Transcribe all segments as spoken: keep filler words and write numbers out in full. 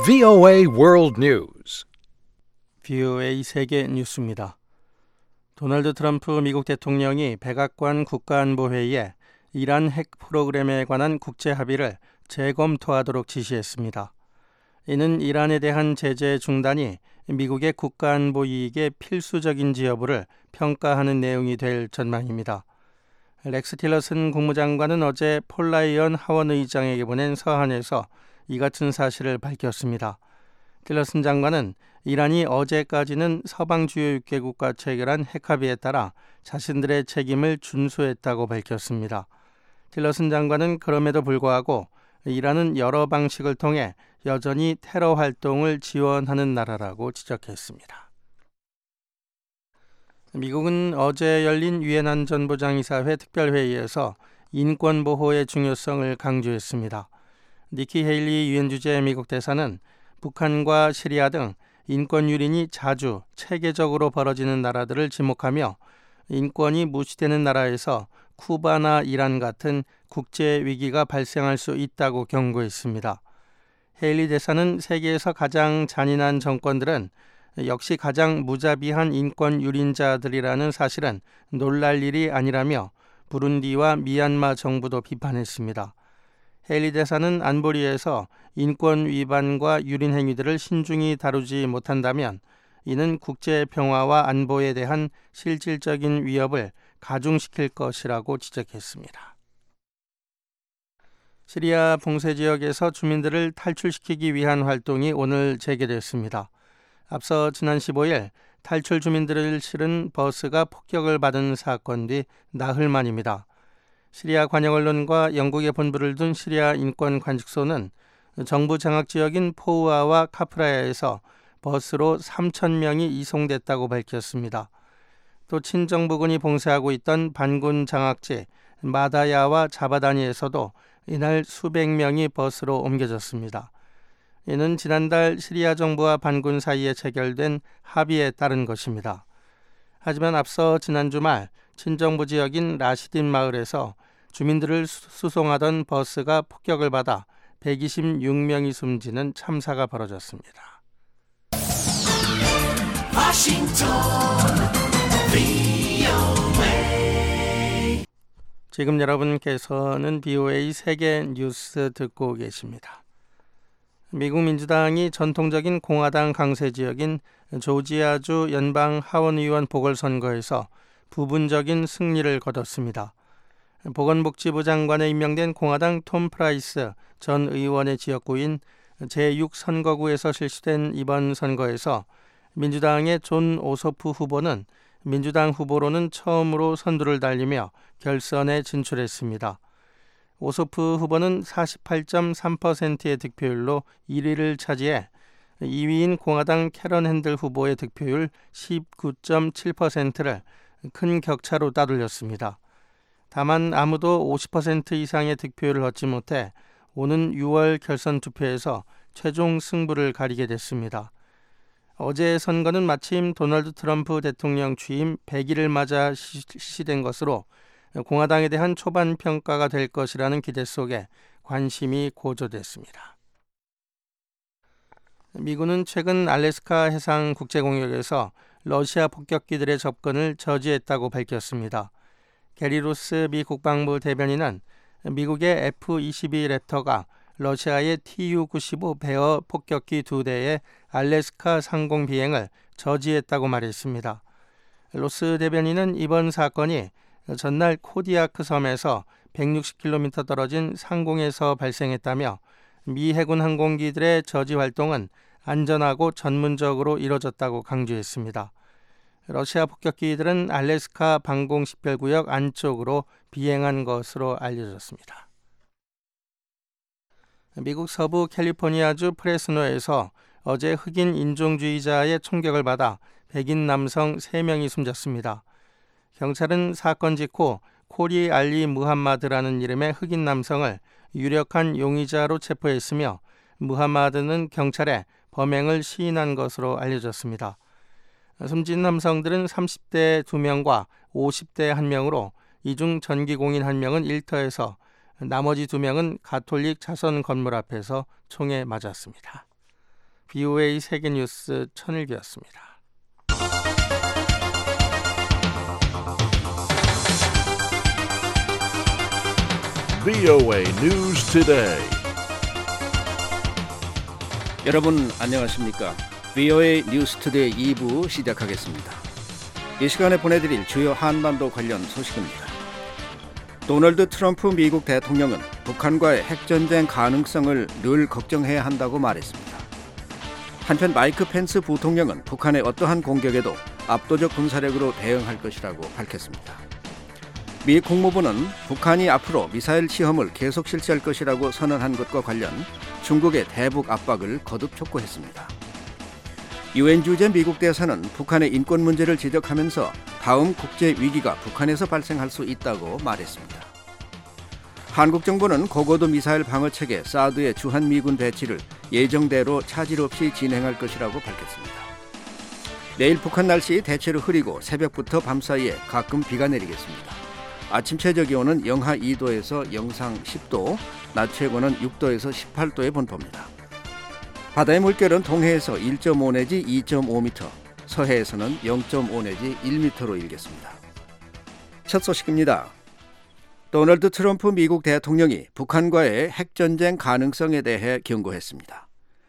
브이오에이 World News. 브이오에이 세계 뉴스입니다. 도널드 트럼프 미국 대통령이 백악관 국가안보회의에 이란 핵 프로그램에 관한 국제 합의를 재검토하도록 지시했습니다. 이는 이란에 대한 제재 중단이 미국의 국가안보 이익에 필수적인지 여부를 평가하는 내용이 될 전망입니다. 렉스 틸러슨 국무장관은 어제 폴 라이언 하원 의장에게 보낸 서한에서 이 같은 사실을 밝혔습니다. 틸러슨 장관은 이란이 어제까지는 서방 주요 육 개국과 체결한 핵합의에 따라 자신들의 책임을 준수했다고 밝혔습니다. 틸러슨 장관은 그럼에도 불구하고 이란은 여러 방식을 통해 여전히 테러 활동을 지원하는 나라라고 지적했습니다. 미국은 어제 열린 유엔 안전보장이사회 특별회의에서 인권 보호의 중요성을 강조했습니다. 니키 헤일리 유엔 주재 미국 대사는 북한과 시리아 등 인권 유린이 자주 체계적으로 벌어지는 나라들을 지목하며 인권이 무시되는 나라에서 쿠바나 이란 같은 국제 위기가 발생할 수 있다고 경고했습니다. 헤일리 대사는 세계에서 가장 잔인한 정권들은 역시 가장 무자비한 인권 유린자들이라는 사실은 놀랄 일이 아니라며 부룬디와 미얀마 정부도 비판했습니다. 헤일리 대사는 안보리에서 인권 위반과 유린 행위들을 신중히 다루지 못한다면 이는 국제 평화와 안보에 대한 실질적인 위협을 가중시킬 것이라고 지적했습니다. 시리아 봉쇄 지역에서 주민들을 탈출시키기 위한 활동이 오늘 재개됐습니다. 앞서 지난 십오일 탈출 주민들을 실은 버스가 폭격을 받은 사건 뒤 나흘 만입니다. 시리아 관영 언론과 영국의 본부를 둔 시리아 인권관측소는 정부 장악 지역인 포우아와 카프라야에서 버스로 삼천 명이 이송됐다고 밝혔습니다. 또 친정부군이 봉쇄하고 있던 반군 장악지 마다야와 자바다니에서도 이날 수백 명이 버스로 옮겨졌습니다. 이는 지난달 시리아 정부와 반군 사이에 체결된 합의에 따른 것입니다. 하지만 앞서 지난 주말 친정부 지역인 라시딘 마을에서 주민들을 수송하던 버스가 폭격을 받아 백이십육 명이 숨지는 참사가 벌어졌습니다. 워싱턴 브이오에이. 지금 여러분께서는 브이오에이 세계 뉴스 듣고 계십니다. 미국 민주당이 전통적인 공화당 강세 지역인 조지아주 연방 하원의원 보궐선거에서 부분적인 승리를 거뒀습니다. 보건복지부 장관에 임명된 공화당 톰 프라이스 전 의원의 지역구인 제육 선거구에서 실시된 이번 선거에서 민주당의 존 오소프 후보는 민주당 후보로는 처음으로 선두를 달리며 결선에 진출했습니다. 오소프 후보는 사십팔 점 삼 퍼센트의 득표율로 일 위를 차지해 이 위인 공화당 캐런 핸들 후보의 득표율 십구 점 칠 퍼센트를 큰 격차로 따돌렸습니다. 다만 아무도 오십 퍼센트 이상의 득표율을 얻지 못해 오는 유월 결선 투표에서 최종 승부를 가리게 됐습니다. 어제의 선거는 마침 도널드 트럼프 대통령 취임 백 일을 맞아 실시된 것으로 공화당에 대한 초반 평가가 될 것이라는 기대 속에 관심이 고조됐습니다. 미군은 최근 알래스카 해상 국제공역에서 러시아 폭격기들의 접근을 저지했다고 밝혔습니다. 게리 로스 미 국방부 대변인은 미국의 에프 이십이 랩터가 러시아의 티유 구십오 베어 폭격기 두 대의 알래스카 상공 비행을 저지했다고 말했습니다. 로스 대변인은 이번 사건이 전날 코디아크 섬에서 백육십 킬로미터 떨어진 상공에서 발생했다며 미 해군 항공기들의 저지 활동은 안전하고 전문적으로 이뤄졌다고 강조했습니다. 러시아 폭격기들은 알래스카 방공식별구역 안쪽으로 비행한 것으로 알려졌습니다. 미국 서부 캘리포니아주 프레스노에서 어제 흑인 인종주의자의 총격을 받아 백인 남성 세 명이 숨졌습니다. 경찰은 사건 직후 코리 알리 무함마드라는 이름의 흑인 남성을 유력한 용의자로 체포했으며 무함마드는 경찰에 범행을 시인한 것으로 알려졌습니다. 숨진 남성들은 삼십 대 두 명과 오십 대 한 명으로 이 중 전기공인 한 명은 일터에서 나머지 두 명은 가톨릭 자선 건물 앞에서 총에 맞았습니다. 비오에이 세계뉴스 천일기였습니다. 브이오에이 News Today. 여러분 안녕하십니까? 브이오에이 뉴스 투데이 이 부 시작하겠습니다. 이 시간에 보내드릴 주요 한반도 관련 소식입니다. 도널드 트럼프 미국 대통령은 북한과의 핵전쟁 가능성을 늘 걱정해야 한다고 말했습니다. 한편 마이크 펜스 부통령은 북한의 어떠한 공격에도 압도적 군사력으로 대응할 것이라고 밝혔습니다. 미 국무부는 북한이 앞으로 미사일 시험을 계속 실시할 것이라고 선언한 것과 관련 중국의 대북 압박을 거듭 촉구했습니다. 유엔 주재 미국 대사는 북한의 인권 문제를 지적하면서 다음 국제 위기가 북한에서 발생할 수 있다고 말했습니다. 한국 정부는 고고도 미사일 방어 체계 사드의 주한 미군 배치를 예정대로 차질 없이 진행할 것이라고 밝혔습니다. 내일 북한 날씨 대체로 흐리고 새벽부터 밤 사이에 가끔 비가 내리겠습니다. 아침 최저 기온은 영하 이 도에서 영상 십 도, 낮 최고는 육 도에서 십팔 도의 분포입니다. 바다의 물결은 동해에서 일 점 오 내지 이 점 오 미터, 서해에서는 영 점 오 내지 일 미터로 일겠습니다. 첫 소식입니다. 도널드 트럼프 미국 대통령이 북한과의 핵전쟁 가능성에 대해 경고했습니다.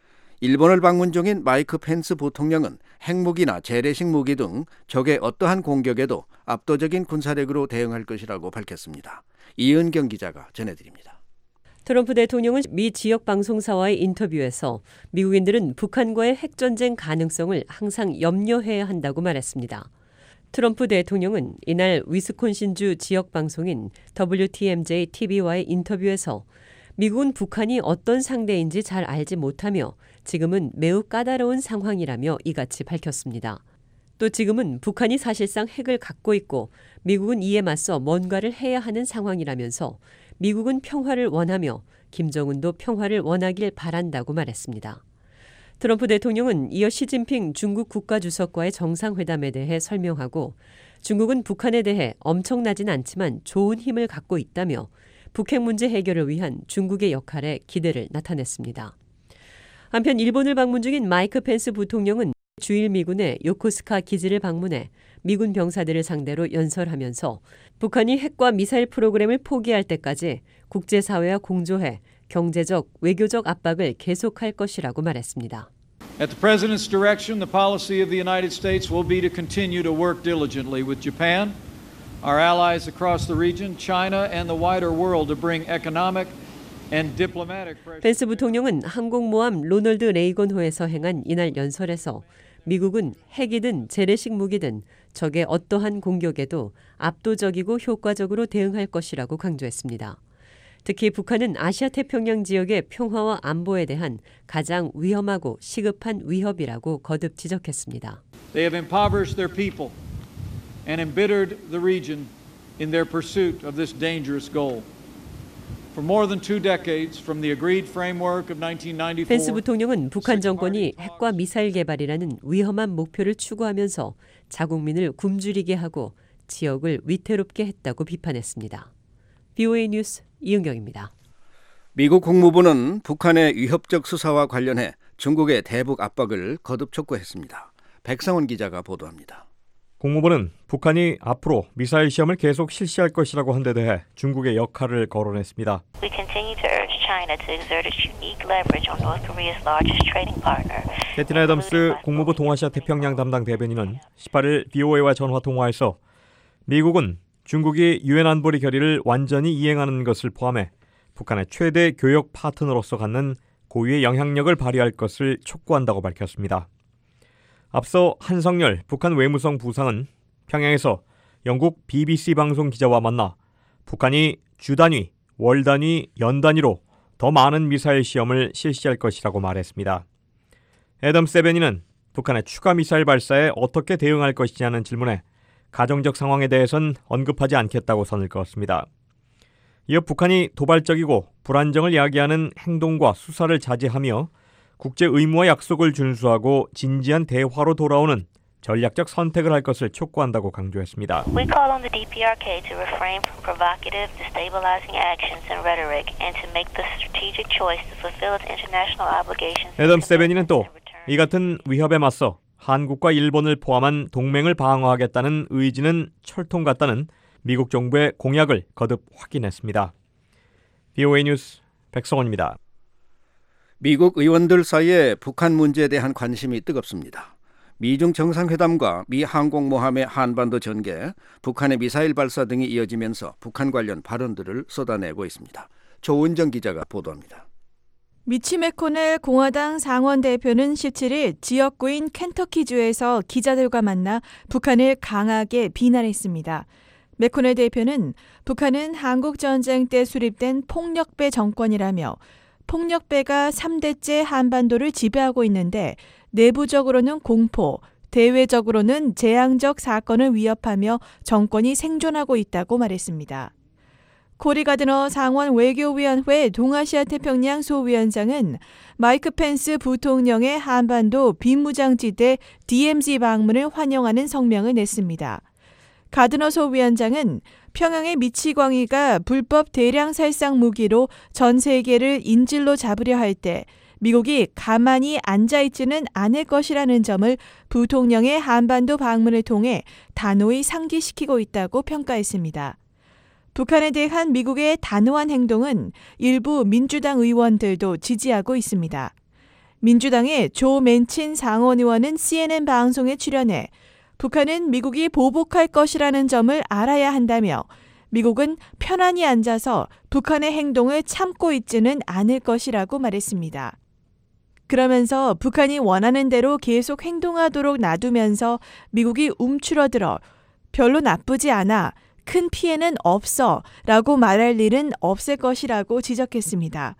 일본을 방문 중인 마이크 펜스 부통령은 핵무기나 재래식 무기 등 적의 어떠한 공격에도 압도적인 군사력으로 대응할 것이라고 밝혔습니다. 이은경 기자가 전해드립니다. 트럼프 대통령은 미 지역 방송사와의 인터뷰에서 미국인들은 북한과의 핵전쟁 가능성을 항상 염려해야 한다고 말했습니다. 트럼프 대통령은 이날 위스콘신주 지역 방송인 더블유티엠제이 티비와의 인터뷰에서 미국은 북한이 어떤 상대인지 잘 알지 못하며 지금은 매우 까다로운 상황이라며 이같이 밝혔습니다. 또 지금은 북한이 사실상 핵을 갖고 있고 미국은 이에 맞서 뭔가를 해야 하는 상황이라면서 미국은 평화를 원하며 김정은도 평화를 원하길 바란다고 말했습니다. 트럼프 대통령은 이어 시진핑 중국 국가주석과의 정상회담에 대해 설명하고 중국은 북한에 대해 엄청나진 않지만 좋은 힘을 갖고 있다며 북핵 문제 해결을 위한 중국의 역할에 기대를 나타냈습니다. 한편 일본을 방문 중인 마이크 펜스 부통령은 주일 미군의 요코스카 기지를 방문해 미군 병사들을 상대로 연설하면서 북한이 핵과 미사일 프로그램을 포기할 때까지 국제사회와 공조해 경제적, 외교적 압박을 계속할 것이라고 말했습니다. At the President's direction, the policy of the United States will be to continue to work diligently with Japan, our allies across the region, China, and the wider world to bring economic and diplomatic pressure. 펜스 부통령은 항공모함 로널드 레이건호에서 행한 이날 연설에서 미국은 핵이든 재래식 무기든 적의 어떠한 공격에도 압도적이고 효과적으로 대응할 것이라고 강조했습니다. 특히 북한은 아시아 태평양 지역의 평화와 안보에 대한 가장 위험하고 시급한 위협이라고 거듭 지적했습니다. They have impoverished their people and embittered the region in their pursuit of this dangerous goal. For more than two decades from the agreed framework of nineteen ninety-four. 펜스 부통령은 북한 정권이 핵과 미사일 개발이라는 위험한 목표를 추구하면서 자국민을 굶주리게 하고 지역을 위태롭게 했다고 비판했습니다. 브이오에이 뉴스 이은경입니다. 미국 국무부는 북한의 위협적 수사와 관련해 중국의 대북 압박을 거듭 촉구했습니다. 백성원 기자가 보도합니다. 국무부는 북한이 앞으로 미사일 시험을 계속 실시할 것이라고 한 데 대해 중국의 역할을 거론했습니다. We continue to urge China to exert its unique leverage on North Korea's largest trading partner. 캐티나 애덤스 국무부 동아시아 태평양 담당 대변인은 십팔 일 브이오에이와 전화 통화에서 미국은 중국이 유엔 안보리 결의를 완전히 이행하는 것을 포함해 북한의 최대 교역 파트너로서 갖는 고유의 영향력을 발휘할 것을 촉구한다고 밝혔습니다. 앞서 한성열 북한 외무성 부상은 평양에서 영국 비비씨 방송 기자와 만나 북한이 주 단위, 월 단위, 연 단위로 더 많은 미사일 시험을 실시할 것이라고 말했습니다. 애덤스 대변인은 북한의 추가 미사일 발사에 어떻게 대응할 것이냐는 질문에 가정적 상황에 대해선 언급하지 않겠다고 선을 그었습니다. 이어 북한이 도발적이고 불안정을 야기하는 행동과 수사를 자제하며 국제 의무와 약속을 준수하고 진지한 대화로 돌아오는 전략적 선택을 할 것을 촉구한다고 강조했습니다. We call on the 디피아르케이 to refrain from provocative, destabilizing actions and rhetoric and to make the strategic choice to fulfill its international obligations. 애덤스 대변인은 또 이 같은 위협에 맞서 한국과 일본을 포함한 동맹을 방어하겠다는 의지는 철통 같다는 미국 정부의 공약을 거듭 확인했습니다. 비오에이 뉴스 백성원입니다. 미국 의원들 사이에 북한 문제에 대한 관심이 뜨겁습니다. 미중 정상회담과 미 항공모함의 한반도 전개, 북한의 미사일 발사 등이 이어지면서 북한 관련 발언들을 쏟아내고 있습니다. 조은정 기자가 보도합니다. 미치 매코넬 공화당 상원 대표는 십칠일 지역구인 켄터키주에서 기자들과 만나 북한을 강하게 비난했습니다. 매코넬 대표는 북한은 한국 전쟁 때 수립된 폭력배 정권이라며 폭력배가 삼 대째 한반도를 지배하고 있는데 내부적으로는 공포, 대외적으로는 재앙적 사건을 위협하며 정권이 생존하고 있다고 말했습니다. 코리 가드너 상원 외교위원회 동아시아 태평양 소위원장은 마이크 펜스 부통령의 한반도 비무장지대 디엠지 방문을 환영하는 성명을 냈습니다. 가드너 소위원장은 평양의 미치광이가 불법 대량 살상 무기로 전 세계를 인질로 잡으려 할 때 미국이 가만히 앉아있지는 않을 것이라는 점을 부통령의 한반도 방문을 통해 단호히 상기시키고 있다고 평가했습니다. 북한에 대한 미국의 단호한 행동은 일부 민주당 의원들도 지지하고 있습니다. 민주당의 조 맨친 상원 의원은 씨엔엔 방송에 출연해 북한은 미국이 보복할 것이라는 점을 알아야 한다며 미국은 편안히 앉아서 북한의 행동을 참고 있지는 않을 것이라고 말했습니다. 그러면서 북한이 원하는 대로 계속 행동하도록 놔두면서 미국이 움츠러들어 별로 나쁘지 않아, 큰 피해는 없어 라고 말할 일은 없을 것이라고 지적했습니다.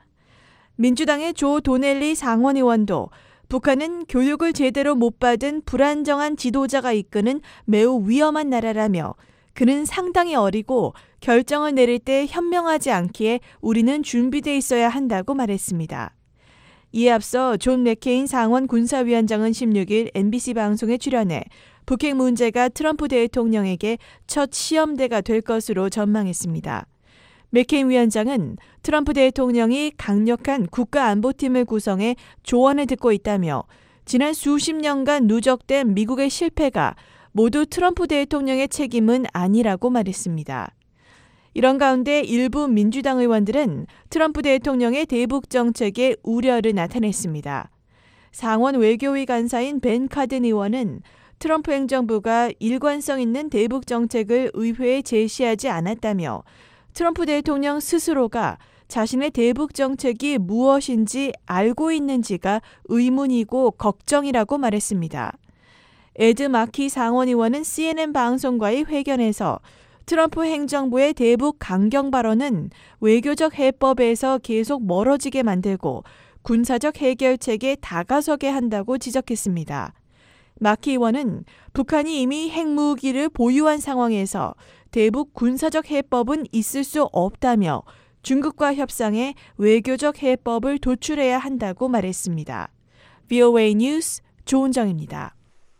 민주당의 조 도넬리 상원의원도 북한은 교육을 제대로 못 받은 불안정한 지도자가 이끄는 매우 위험한 나라라며 그는 상당히 어리고 결정을 내릴 때 현명하지 않기에 우리는 준비돼 있어야 한다고 말했습니다. 이에 앞서 존 맥케인 상원 군사위원장은 십육일 엠비씨 방송에 출연해 북핵 문제가 트럼프 대통령에게 첫 시험대가 될 것으로 전망했습니다. 맥케인 위원장은 트럼프 대통령이 강력한 국가안보팀을 구성해 조언을 듣고 있다며 지난 수십 년간 누적된 미국의 실패가 모두 트럼프 대통령의 책임은 아니라고 말했습니다. 이런 가운데 일부 민주당 의원들은 트럼프 대통령의 대북 정책에 우려를 나타냈습니다. 상원 외교위 간사인 벤 카든 의원은 트럼프 행정부가 일관성 있는 대북 정책을 의회에 제시하지 않았다며 트럼프 대통령 스스로가 자신의 대북 정책이 무엇인지 알고 있는지가 의문이고 걱정이라고 말했습니다. 에드 마키 상원 의원은 씨엔엔 방송과의 회견에서 트럼프 행정부의 대북 강경 발언은 외교적 해법에서 계속 멀어지게 만들고 군사적 해결책에 다가서게 한다고 지적했습니다. 마키 의원은 북한이 이미 핵무기를 보유한 상황에서 대북 군사적 해법은 있을 수 없다며 중국과 협상해 외교적 해법을 도출해야 한다고 말했습니다. 비오에이 뉴스 조은정입니다.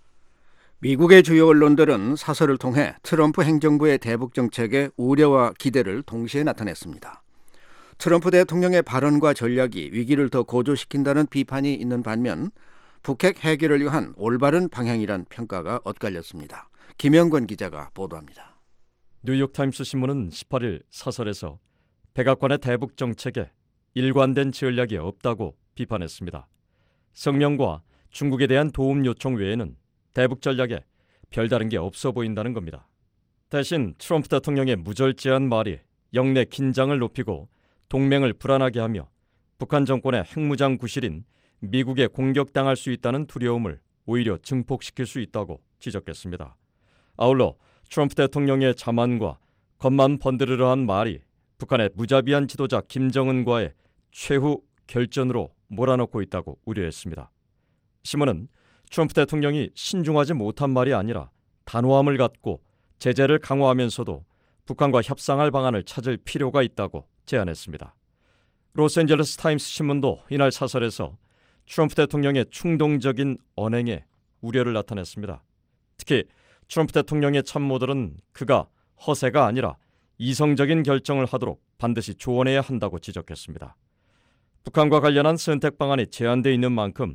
미국의 주요 언론들은 사설을 통해 트럼프 행정부의 대북 정책에 우려와 기대를 동시에 나타냈습니다. 트럼프 대통령의 발언과 전략이 위기를 더 고조시킨다는 비판이 있는 반면 북핵 해결을 위한 올바른 방향이란 평가가 엇갈렸습니다. 김영권 기자가 보도합니다. 뉴욕타임스 신문은 십팔일 사설에서 백악관의 대북 정책에 일관된 전략이 없다고 비판했습니다. 성명과 중국에 대한 도움 요청 외에는 대북 전략에 별다른 게 없어 보인다는 겁니다. 대신 트럼프 대통령의 무절제한 말이 영내 긴장을 높이고 동맹을 불안하게 하며 북한 정권의 핵무장 구실인 미국에 공격당할 수 있다는 두려움을 오히려 증폭시킬 수 있다고 지적했습니다. 아울러 트럼프 대통령의 자만과 겉만 번드르르한 말이 북한의 무자비한 지도자 김정은과의 최후 결전으로 몰아넣고 있다고 우려했습니다. 신문은 트럼프 대통령이 신중하지 못한 말이 아니라 단호함을 갖고 제재를 강화하면서도 북한과 협상할 방안을 찾을 필요가 있다고 제안했습니다. 로스앤젤레스 타임스 신문도 이날 사설에서 트럼프 대통령의 충동적인 언행에 우려를 나타냈습니다. 특히 트럼프 대통령의 참모들은 그가 허세가 아니라 이성적인 결정을 하도록 반드시 조언해야 한다고 지적했습니다. 북한과 관련한 선택 방안이 제한되어 있는 만큼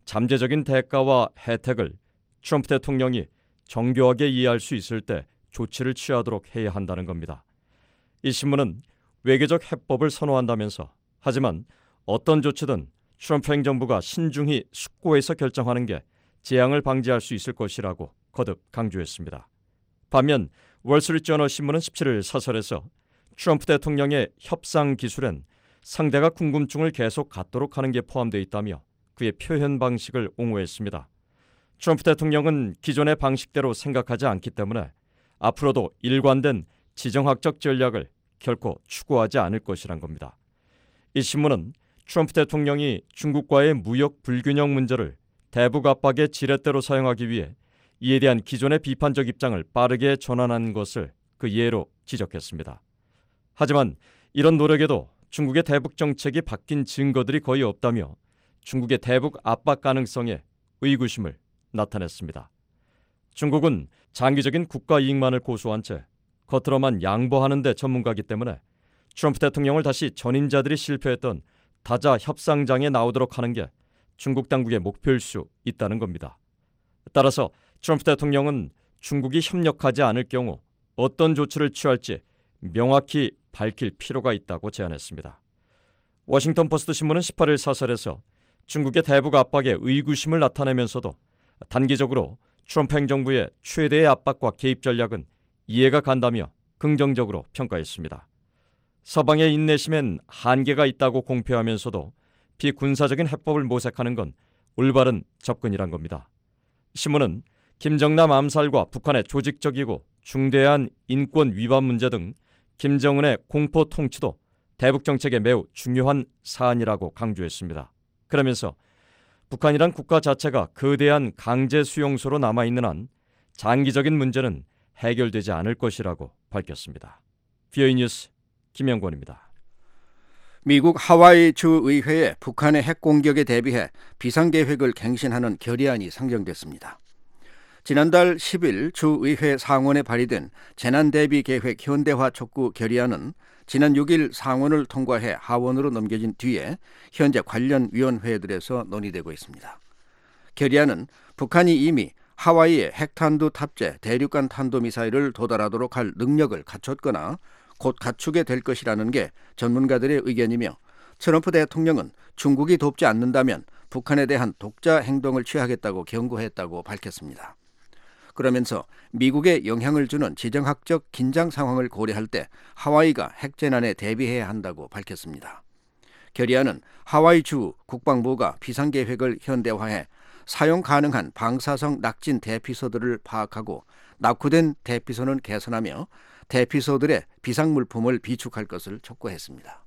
잠재적인 대가와 혜택을 트럼프 대통령이 정교하게 이해할 수 있을 때 조치를 취하도록 해야 한다는 겁니다. 이 신문은 외교적 해법을 선호한다면서 하지만 어떤 조치든 트럼프 행정부가 신중히 숙고해서 결정하는 게 재앙을 방지할 수 있을 것이라고 거듭 강조했습니다. 반면 월스트리트저널 신문은 십칠 일 사설에서 트럼프 대통령의 협상 기술엔 상대가 궁금증을 계속 갖도록 하는 게 포함되어 있다며 그의 표현 방식을 옹호했습니다. 트럼프 대통령은 기존의 방식대로 생각하지 않기 때문에 앞으로도 일관된 지정학적 전략을 결코 추구하지 않을 것이란 겁니다. 이 신문은 트럼프 대통령이 중국과의 무역 불균형 문제를 대북 압박의 지렛대로 사용하기 위해 이에 대한 기존의 비판적 입장을 빠르게 전환한 것을 그 예로 지적했습니다. 하지만 이런 노력에도 중국의 대북 정책이 바뀐 증거들이 거의 없다며 중국의 대북 압박 가능성에 의구심을 나타냈습니다. 중국은 장기적인 국가 이익만을 고수한 채 겉으로만 양보하는 데 전문가이기 때문에 트럼프 대통령을 다시 전임자들이 실패했던 다자 협상장에 나오도록 하는 게 중국 당국의 목표일 수 있다는 겁니다. 따라서 트럼프 대통령은 중국이 협력하지 않을 경우 어떤 조치를 취할지 명확히 밝힐 필요가 있다고 제안했습니다. 워싱턴 포스트 신문은 십팔 일 사설에서 중국의 대북 압박에 의구심을 나타내면서도 단기적으로 트럼프 행정부의 최대의 압박과 개입 전략은 이해가 간다며 긍정적으로 평가했습니다. 서방의 인내심엔 한계가 있다고 공표하면서도 비군사적인 해법을 모색하는 건 올바른 접근이란 겁니다. 신문은 김정남 암살과 북한의 조직적이고 중대한 인권 위반 문제 등 김정은의 공포 통치도 대북 정책에 매우 중요한 사안이라고 강조했습니다. 그러면서 북한이란 국가 자체가 거대한 강제 수용소로 남아있는 한 장기적인 문제는 해결되지 않을 것이라고 밝혔습니다. 비오이 뉴스 김영권입니다. 미국 하와이 주의회에 북한의 핵 공격에 대비해 비상계획을 갱신하는 결의안이 상정됐습니다. 지난달 십 일 주의회 상원에 발의된 재난대비계획 현대화 촉구 결의안은 지난 육 일 상원을 통과해 하원으로 넘겨진 뒤에 현재 관련 위원회들에서 논의되고 있습니다. 결의안은 북한이 이미 하와이에 핵탄두 탑재 대륙간 탄도미사일을 도달하도록 할 능력을 갖췄거나 곧 갖추게 될 것이라는 게 전문가들의 의견이며 트럼프 대통령은 중국이 돕지 않는다면 북한에 대한 독자 행동을 취하겠다고 경고했다고 밝혔습니다. 그러면서 미국에 영향을 주는 지정학적 긴장 상황을 고려할 때 하와이가 핵재난에 대비해야 한다고 밝혔습니다. 결의안은 하와이주 국방부가 비상계획을 현대화해 사용 가능한 방사성 낙진 대피소들을 파악하고 낙후된 대피소는 개선하며 대피소들의 비상물품을 비축할 것을 촉구했습니다.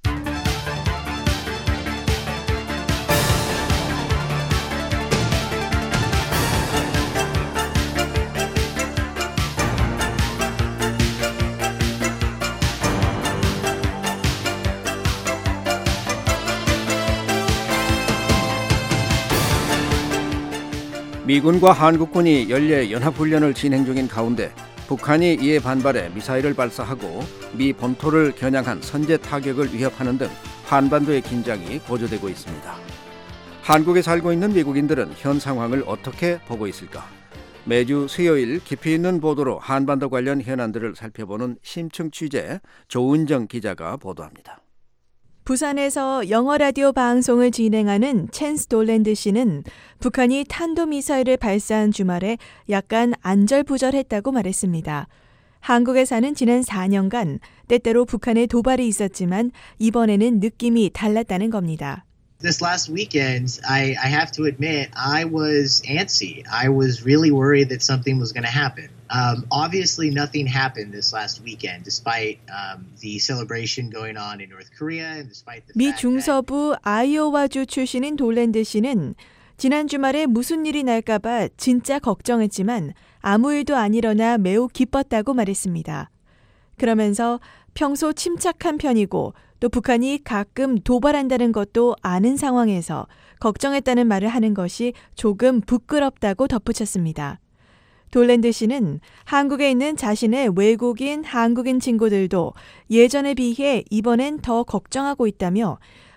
미군과 한국군이 연례 연합훈련을 진행 중인 가운데 북한이 이에 반발해 미사일을 발사하고 미 본토를 겨냥한 선제 타격을 위협하는 등 한반도의 긴장이 고조되고 있습니다. 한국에 살고 있는 미국인들은 현 상황을 어떻게 보고 있을까? 매주 수요일 깊이 있는 보도로 한반도 관련 현안들을 살펴보는 심층 취재 조은정 기자가 보도합니다. 부산에서 영어 라디오 방송을 진행하는 챈스 돌랜드 씨는 북한이 탄도미사일을 발사한 주말에 약간 안절부절했다고 말했습니다. 한국에 사는 지난 사 년간 때때로 북한에 도발이 있었지만 이번에는 느낌이 달랐다는 겁니다. This last weekend, I, I have to admit, I was antsy. I was really worried that something was going to happen. Um, obviously, nothing happened this last weekend, despite um, the celebration going on in North Korea and despite the 미 fact 중서부 아이오와주 출신인 돌랜드 씨는 지난 주말에 무슨 일이 날까봐 진짜 걱정했지만 아무 일도 안 일어나 매우 기뻤다고 말했습니다. 그러면서 평소 침착한 편이고 또 북한이 가끔 도발한다는 것도 아는 상황에서 걱정했다는 말을 하는 것이 조금 부끄럽다고 덧붙였습니다. 돌랜드 씨는 한국에 있는 자신의 외국인, 한국인 친구들도 예전에 비해 이번엔 더 걱정하고 있다며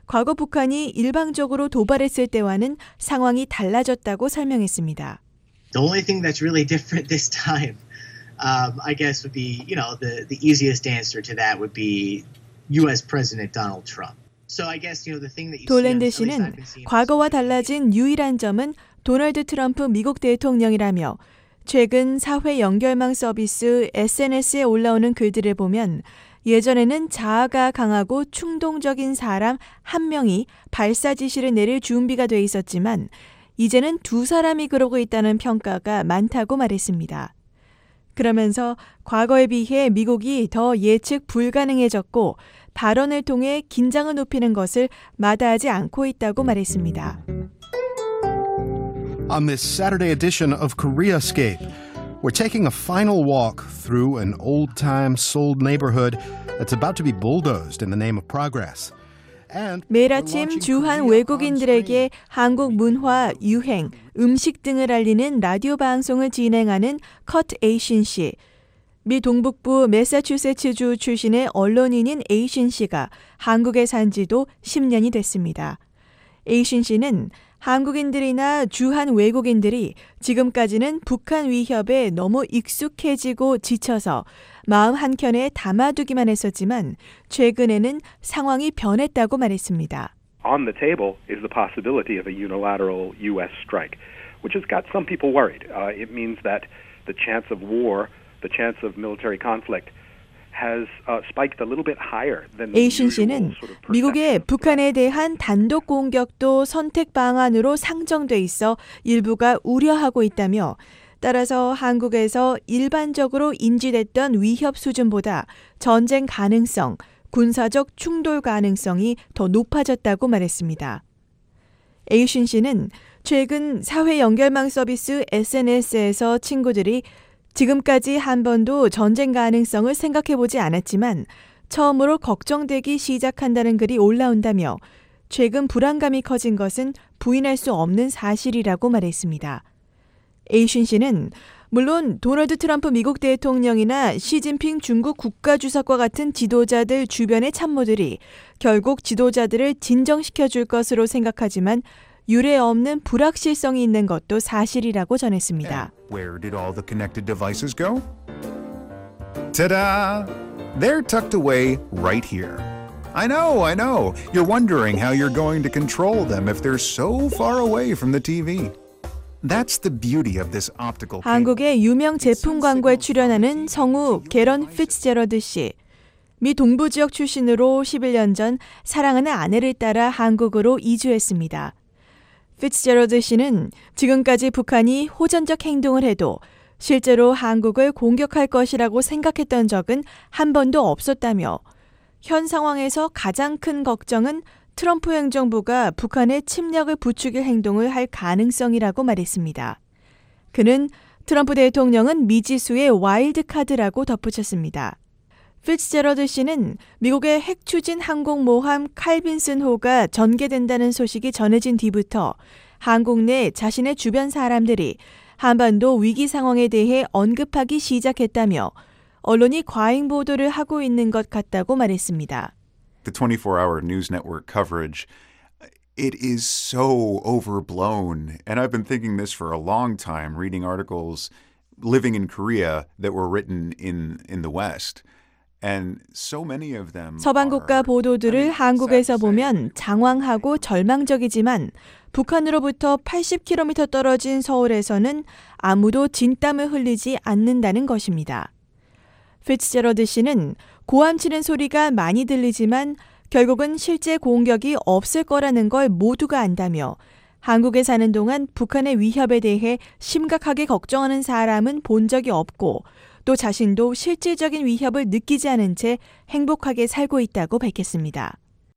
과거 북한이 일방적으로 도발했을 때와는 상황이 달라졌다고 설명했습니다. The only thing that's really different this time, um, I guess, would be, you know, the, the easiest answer to that would be U S President Donald Trump. So I guess, you know, the thing that you 돌랜드 see, 씨는 과거와 달라진 유일한 점은 도널드 트럼프 미국 대통령이라며 최근 사회 연결망 서비스 에스엔에스에 올라오는 글들을 보면 예전에는 자아가 강하고 충동적인 사람 한 명이 발사 지시를 내릴 준비가 돼 있었지만 이제는 두 사람이 그러고 있다는 평가가 많다고 말했습니다. 그러면서 과거에 비해 미국이 더 예측 불가능해졌고 발언을 통해 긴장을 높이는 것을 마다하지 않고 있다고 말했습니다. On this Saturday edition of Koreascape, we're taking a final walk through an old-time Seoul neighborhood that's about to be bulldozed in the name of progress. 매일 아침 주한 외국인들에게 한국 문화, 유행, 음식 등을 알리는 라디오 방송을 진행하는 컷 에이신 씨. 미 동북부 매사추세츠주 출신의 언론인인 에이신 씨가 한국에 산 지도 십 년이 됐습니다. 에이신 씨는 한국인들이나 주한 외국인들이 지금까지는 북한 위협에 너무 익숙해지고 지쳐서 마음 한켠에 담아두기만 했었지만 최근에는 상황이 변했다고 말했습니다. On the table is the possibility of a unilateral U S strike, which has got some people worried. Uh, it means that the chance of war, the chance of military conflict has uh, spiked a little bit higher than the 에이신 씨는 미국의 북한에 대한 단독 공격도 선택 방안으로 상정돼 있어 일부가 우려하고 있다며 따라서 한국에서 일반적으로 인지됐던 위협 수준보다 전쟁 가능성, 군사적 충돌 가능성이 더 높아졌다고 말했습니다. 에이신 씨는 최근 사회 연결망 서비스 에스엔에스에서 친구들이 지금까지 한 번도 전쟁 가능성을 생각해보지 않았지만 처음으로 걱정되기 시작한다는 글이 올라온다며 최근 불안감이 커진 것은 부인할 수 없는 사실이라고 말했습니다. 에이신 씨는 물론 도널드 트럼프 미국 대통령이나 시진핑 중국 국가주석과 같은 지도자들 주변의 참모들이 결국 지도자들을 진정시켜줄 것으로 생각하지만 유례 없는 불확실성이 있는 것도 사실이라고 전했습니다. Where did all the connected devices go? Ta-da! They're tucked away right here. I know, I know. You're wondering how you're going to control them if they're so far away from the T V. That's the beauty of this optical. 한국의 유명 제품 광고에 출연하는 성우 게런 피츠제러드 씨. 미 동부 지역 출신으로 십일 년 전 사랑하는 아내를 따라 한국으로 이주했습니다. 피츠제러드 씨는 지금까지 북한이 호전적 행동을 해도 실제로 한국을 공격할 것이라고 생각했던 적은 한 번도 없었다며 현 상황에서 가장 큰 걱정은 트럼프 행정부가 북한의 침략을 부추길 행동을 할 가능성이라고 말했습니다. 그는 트럼프 대통령은 미지수의 와일드카드라고 덧붙였습니다. 피츠제러드 씨는 미국의 핵 추진 항공모함 칼빈슨호가 전개된다는 소식이 전해진 뒤부터 한국 내 자신의 주변 사람들이 한반도 위기 상황에 대해 언급하기 시작했다며 언론이 과잉 보도를 하고 있는 것 같다고 말했습니다. The twenty-four hour news network coverage, it is so overblown. And I've been thinking this for a long time, reading articles living in Korea that were written in, in the West. And so many of them 서방 국가 보도들을 한국에서 보면 장황하고 절망적이지만 북한으로부터 팔십 킬로미터 떨어진 서울에서는 아무도 진땀을 흘리지 않는다는 것입니다. 피츠제러드 씨는 고함 치는 소리가 많이 들리지만 결국은 실제 공격이 없을 거라는 걸 모두가 안다며 한국에 사는 동안 북한의 위협에 대해 심각하게 걱정하는 사람은 본 적이 없고 또 자신도 실질적인 위협을 느끼지 않은 채 행복하게 살고 있다고 밝혔습니다.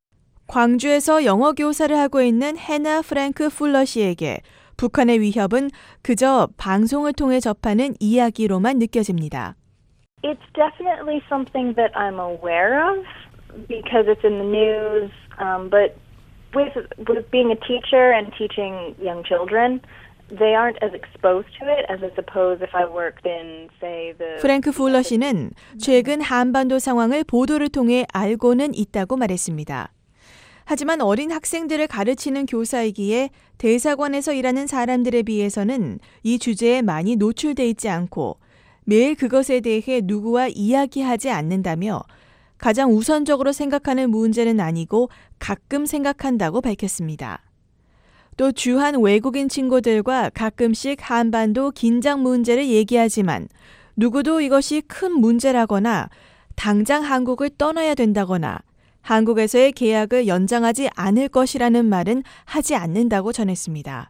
광주에서 영어 교사를 하고 있는 해나 프랭크 풀러 씨에게 북한의 위협은 그저 방송을 통해 접하는 이야기로만 느껴집니다. It's definitely something that I'm aware of because it's in the news, um, but with, with being a teacher and teaching young children, they aren't as exposed to it as I suppose if I worked in, say, the... 프랭크 풀러 씨는 최근 한반도 상황을 보도를 통해 알고는 있다고 말했습니다. 하지만 어린 학생들을 가르치는 교사이기에 대사관에서 일하는 사람들에 비해서는 이 주제에 많이 노출돼 있지 않고 매일 그것에 대해 누구와 이야기하지 않는다며 가장 우선적으로 생각하는 문제는 아니고 가끔 생각한다고 밝혔습니다. 또 주한 외국인 친구들과 가끔씩 한반도 긴장 문제를 얘기하지만 누구도 이것이 큰 문제라거나 당장 한국을 떠나야 된다거나 한국에서의 계약을 연장하지 않을 것이라는 말은 하지 않는다고 전했습니다.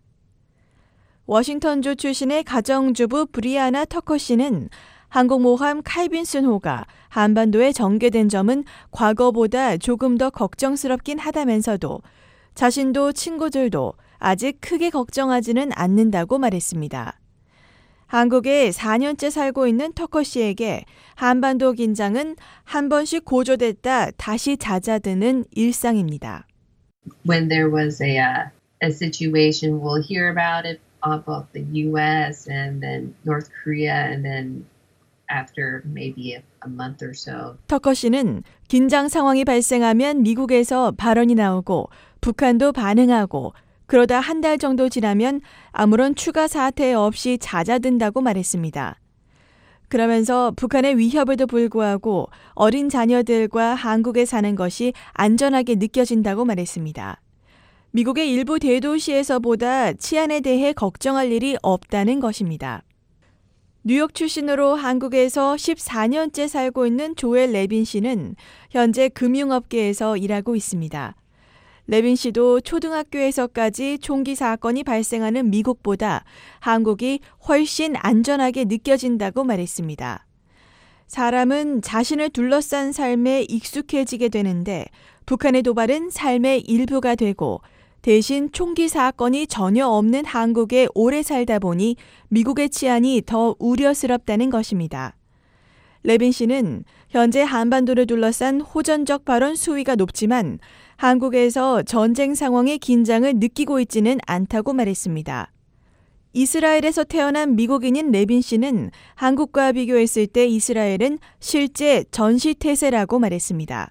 워싱턴주 출신의 가정주부 브리아나 터커 씨는 항공모함 칼빈슨호가 한반도에 전개된 점은 과거보다 조금 더 걱정스럽긴 하다면서도 자신도 친구들도 아직 크게 걱정하지는 않는다고 말했습니다. 한국에 사 년째 살고 있는 터커 씨에게 한반도 긴장은 한 번씩 고조됐다 다시 잦아드는 일상입니다. When there was a, uh, a situation, we'll hear about it about the U S and then North Korea and then after maybe a, a month or so. 터커 씨는 긴장 상황이 발생하면 미국에서 발언이 나오고 북한도 반응하고 그러다 한 달 정도 지나면 아무런 추가 사태 없이 잦아든다고 말했습니다. 그러면서 북한의 위협에도 불구하고 어린 자녀들과 한국에 사는 것이 안전하게 느껴진다고 말했습니다. 미국의 일부 대도시에서보다 치안에 대해 걱정할 일이 없다는 것입니다. 뉴욕 출신으로 한국에서 십사 년째 살고 있는 조엘 레빈 씨는 현재 금융업계에서 일하고 있습니다. 레빈 씨도 초등학교에서까지 총기 사건이 발생하는 미국보다 한국이 훨씬 안전하게 느껴진다고 말했습니다. 사람은 자신을 둘러싼 삶에 익숙해지게 되는데 북한의 도발은 삶의 일부가 되고 대신 총기 사건이 전혀 없는 한국에 오래 살다 보니 미국의 치안이 더 우려스럽다는 것입니다. 레빈 씨는 현재 한반도를 둘러싼 호전적 발언 수위가 높지만 한국에서 전쟁 상황의 긴장을 느끼고 있지는 않다고 말했습니다. 이스라엘에서 태어난 미국인인 레빈 씨는 한국과 비교했을 때 이스라엘은 실제 전시태세라고 말했습니다.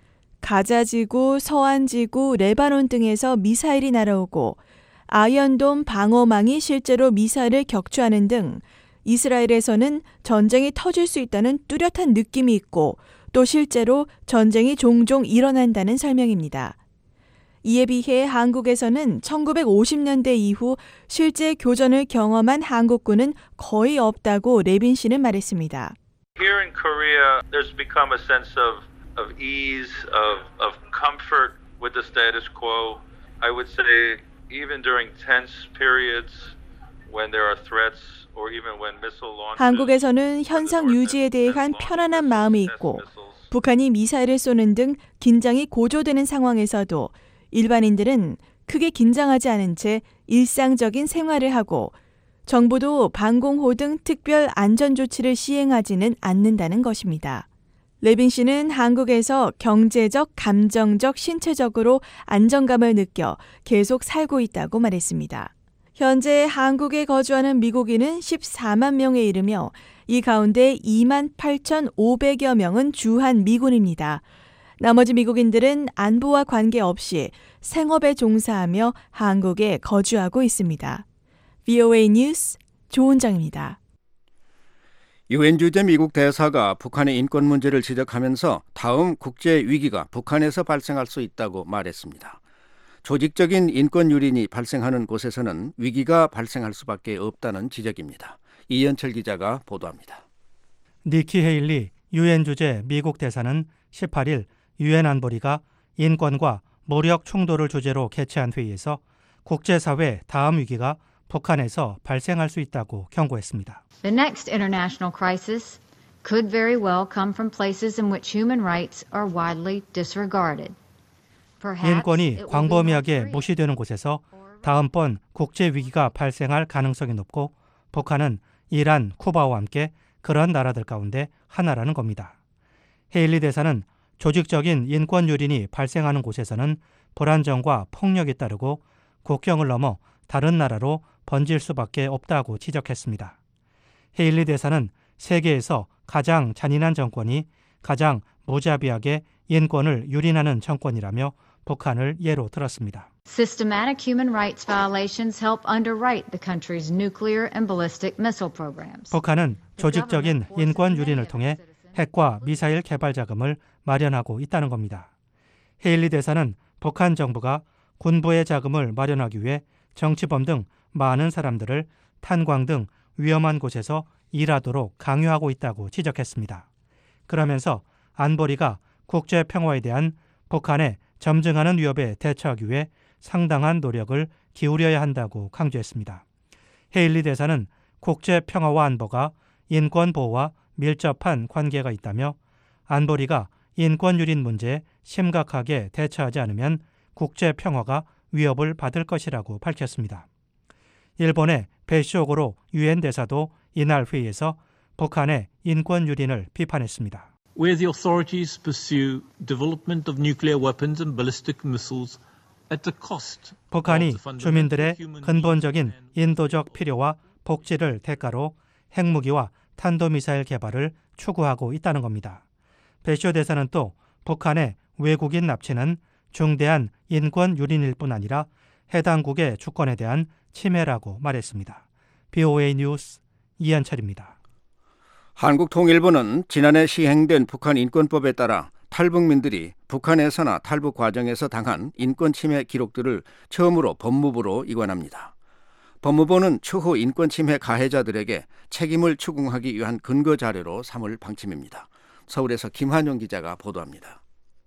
가자지구, 서안지구, 레바논 등에서 미사일이 날아오고 아이언돔 방어망이 실제로 미사일을 격추하는 등 이스라엘에서는 전쟁이 터질 수 있다는 뚜렷한 느낌이 있고 또 실제로 전쟁이 종종 일어난다는 설명입니다. 이에 비해 한국에서는 천구백오십 년대 이후 실제 교전을 경험한 한국군은 거의 없다고 레빈 씨는 말했습니다. Here in Korea, there's become a sense of of ease, of of comfort with the status quo. I would say even during tense periods when there are threats or even when missile launches. 한국에서는 현상 유지에 대한 편안한 마음이 있고 북한이 미사일을 쏘는 등 긴장이 고조되는 상황에서도 일반인들은 크게 긴장하지 않은 채 일상적인 생활을 하고 정부도 방공호 등 특별 안전조치를 시행하지는 않는다는 것입니다. 레빈 씨는 한국에서 경제적, 감정적, 신체적으로 안정감을 느껴 계속 살고 있다고 말했습니다. 현재 한국에 거주하는 미국인은 십사만 명에 이르며 이 가운데 이만 팔천오백여 명은 주한 미군입니다. 나머지 미국인들은 안보와 관계없이 생업에 종사하며 한국에 거주하고 있습니다. 브이오에이 뉴스 조은정입니다. 유엔 주재 미국 대사가 북한의 인권 문제를 지적하면서 다음 국제 위기가 북한에서 발생할 수 있다고 말했습니다. 조직적인 인권 유린이 발생하는 곳에서는 위기가 발생할 수밖에 없다는 지적입니다. 이현철 기자가 보도합니다. 니키 헤일리 유엔 주재 미국 대사는 십팔 일 유엔 안보리가 인권과 무력 충돌을 주제로 개최한 회의에서 국제사회 다음 위기가 북한에서 발생할 수 있다고 경고했습니다. The next international crisis could very well come from places in which human rights are widely disregarded. 인권이 광범위하게 무시되는 곳에서 다음번 국제 위기가 발생할 가능성이 높고 북한은 이란, 쿠바와 함께 그런 나라들 가운데 하나라는 겁니다. 헤일리 대사는 조직적인 인권 유린이 발생하는 곳에서는 불안정과 폭력이 따르고 국경을 넘어 다른 나라로 번질 수밖에 없다고 지적했습니다. 헤일리 대사는 세계에서 가장 잔인한 정권이 가장 무자비하게 인권을 유린하는 정권이라며 북한을 예로 들었습니다. Systematic human rights violations help underwrite the country's nuclear and ballistic missile programs. 북한은 조직적인 인권 유린을 통해 핵과 미사일 개발 자금을 마련하고 있다는 겁니다. 헤일리 대사는 북한 정부가 군부의 자금을 마련하기 위해 정치범 등 많은 사람들을 탄광 등 위험한 곳에서 일하도록 강요하고 있다고 지적했습니다. 그러면서 안보리가 국제 평화에 대한 북한의 점증하는 위협에 대처하기 위해 상당한 노력을 기울여야 한다고 강조했습니다. 헤일리 대사는 국제 평화와 안보가 인권 보호와 밀접한 관계가 있다며 안보리가 인권 유린 문제에 심각하게 대처하지 않으면 국제 평화가 위협을 받을 것이라고 밝혔습니다. 일본의 베쇼고로 유엔 대사도 이날 회의에서 북한의 인권 유린을 비판했습니다. Where the authorities pursue development of nuclear weapons and ballistic missiles at the cost. 북한이 주민들의 근본적인 인도적 필요와 복지를 대가로 핵무기와 탄도미사일 개발을 추구하고 있다는 겁니다. 베쇼 대사는 또 북한의 외국인 납치는 중대한 인권 유린일 뿐 아니라 해당국의 주권에 대한 침해라고 말했습니다. 비오에이 뉴스 이한철입니다. 한국통일부는 지난해 시행된 북한 인권법에 따라 탈북민들이 북한에서나 탈북 과정에서 당한 인권 침해 기록들을 처음으로 법무부로 이관합니다. 법무부는 추후 인권 침해 가해자들에게 책임을 추궁하기 위한 근거 자료로 삼을 방침입니다. 서울에서 김한용 기자가 보도합니다.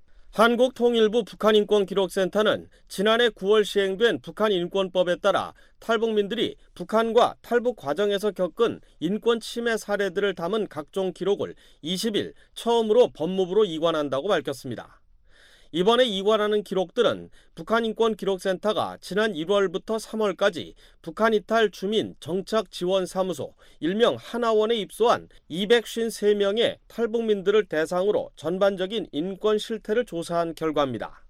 한국통일부 북한인권기록센터는 지난해 구월 시행된 북한인권법에 따라 탈북민들이 북한과 탈북 과정에서 겪은 인권 침해 사례들을 담은 각종 기록을 이십 일 처음으로 법무부로 이관한다고 밝혔습니다. 이번에 이관하는 기록들은 북한인권기록센터가 지난 일월부터 삼월까지 북한이탈 주민 정착지원사무소 일명 하나원에 입소한 이백오십삼 명의 탈북민들을 대상으로 전반적인 인권 실태를 조사한 결과입니다.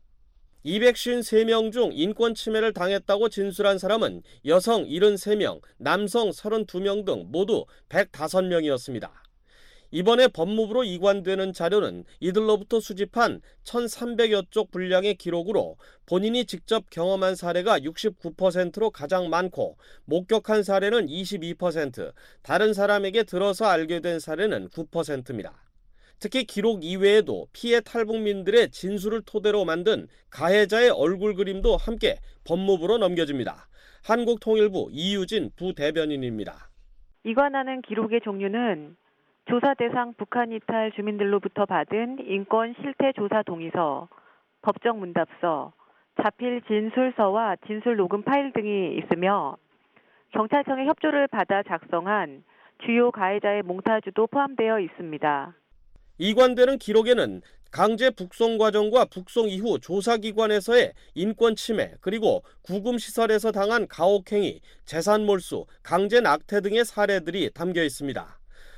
이백오십삼 명 중 인권 침해를 당했다고 진술한 사람은 여성 칠십삼 명, 남성 삼십이 명 등 모두 백오 명이었습니다. 이번에 법무부로 이관되는 자료는 이들로부터 수집한 천삼백여 쪽 분량의 기록으로 본인이 직접 경험한 사례가 육십구 퍼센트로 가장 많고 목격한 사례는 이십이 퍼센트, 다른 사람에게 들어서 알게 된 사례는 구 퍼센트입니다. 특히 기록 이외에도 피해 탈북민들의 진술을 토대로 만든 가해자의 얼굴 그림도 함께 법무부로 넘겨집니다. 한국통일부 이유진 부대변인입니다. 이관하는 기록의 종류는 조사 대상 북한 이탈 주민들로부터 받은 인권 실태 조사 동의서, 법정 문답서, 자필 진술서와 진술 녹음 파일 등이 있으며 경찰청의 협조를 받아 작성한 주요 가해자의 몽타주도 포함되어 있습니다. 이관되는 기록에는 강제 북송 과정과 북송 이후 조사기관에서의 인권 침해, 그리고 구금시설에서 당한 가혹행위, 재산 몰수, 강제 낙태 등의 사례들이 담겨 있습니다.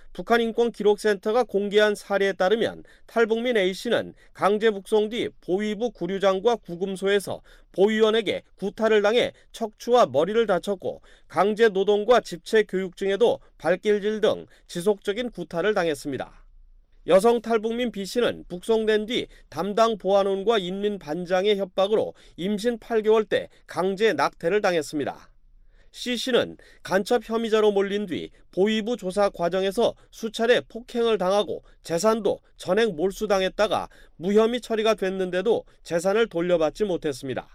북한인권기록센터가 공개한 사례에 따르면 탈북민 A씨는 강제 북송 뒤 보위부 구류장과 구금소에서 보위원에게 구타를 당해 척추와 머리를 다쳤고 강제 노동과 집체 교육 중에도 발길질 등 지속적인 구타를 당했습니다. 여성 탈북민 B씨는 북송된 뒤 담당 보안원과 인민 반장의 협박으로 임신 팔 개월 때 강제 낙태를 당했습니다. C씨는 간첩 혐의자로 몰린 뒤 보위부 조사 과정에서 수차례 폭행을 당하고 재산도 전액 몰수당했다가 무혐의 처리가 됐는데도 재산을 돌려받지 못했습니다.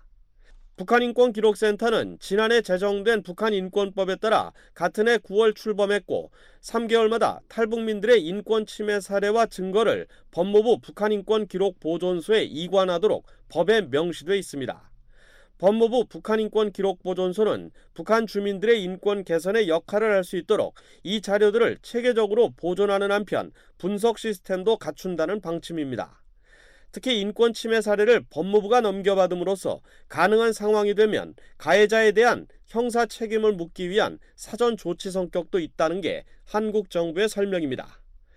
북한인권기록센터는 지난해 제정된 북한인권법에 따라 같은 해 구월 출범했고 삼 개월마다 탈북민들의 인권 침해 사례와 증거를 법무부 북한인권기록보존소에 이관하도록 법에 명시돼 있습니다. 법무부 북한인권기록보존소는 북한 주민들의 인권 개선에 역할을 할 수 있도록 이 자료들을 체계적으로 보존하는 한편 분석 시스템도 갖춘다는 방침입니다. 특히 인권 침해 사례를 법무부가 넘겨받음으로써 가능한 상황이 되면 가해자에 대한 형사 책임을 묻기 위한 사전 조치 성격도 있다는 게 한국 정부의 설명입니다.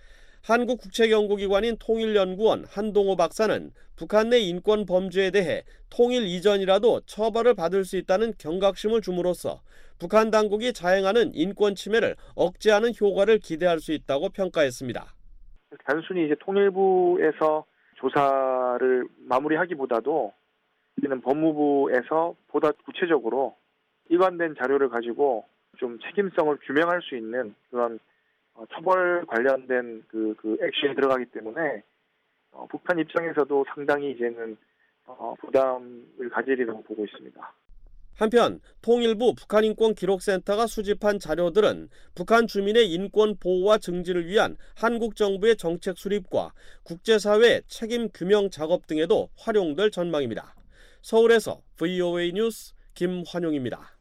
한국국책연구기관인 통일연구원 한동호 박사는 북한 내 인권 범죄에 대해 통일 이전이라도 처벌을 받을 수 있다는 경각심을 줌으로써 북한 당국이 자행하는 인권 침해를 억제하는 효과를 기대할 수 있다고 평가했습니다. 단순히 이제 통일부에서 조사를 마무리하기보다도 우리는 법무부에서 보다 구체적으로 일관된 자료를 가지고 좀 책임성을 규명할 수 있는 그런 어, 처벌 관련된 그, 그 액션이 들어가기 때문에 어, 북한 입장에서도 상당히 이제는 어, 부담을 가지리라고 보고 있습니다. 한편 통일부 북한인권기록센터가 수집한 자료들은 북한 주민의 인권 보호와 증진을 위한 한국 정부의 정책 수립과 국제사회의 책임 규명 작업 등에도 활용될 전망입니다. 서울에서 브이오에이 뉴스 김환용입니다.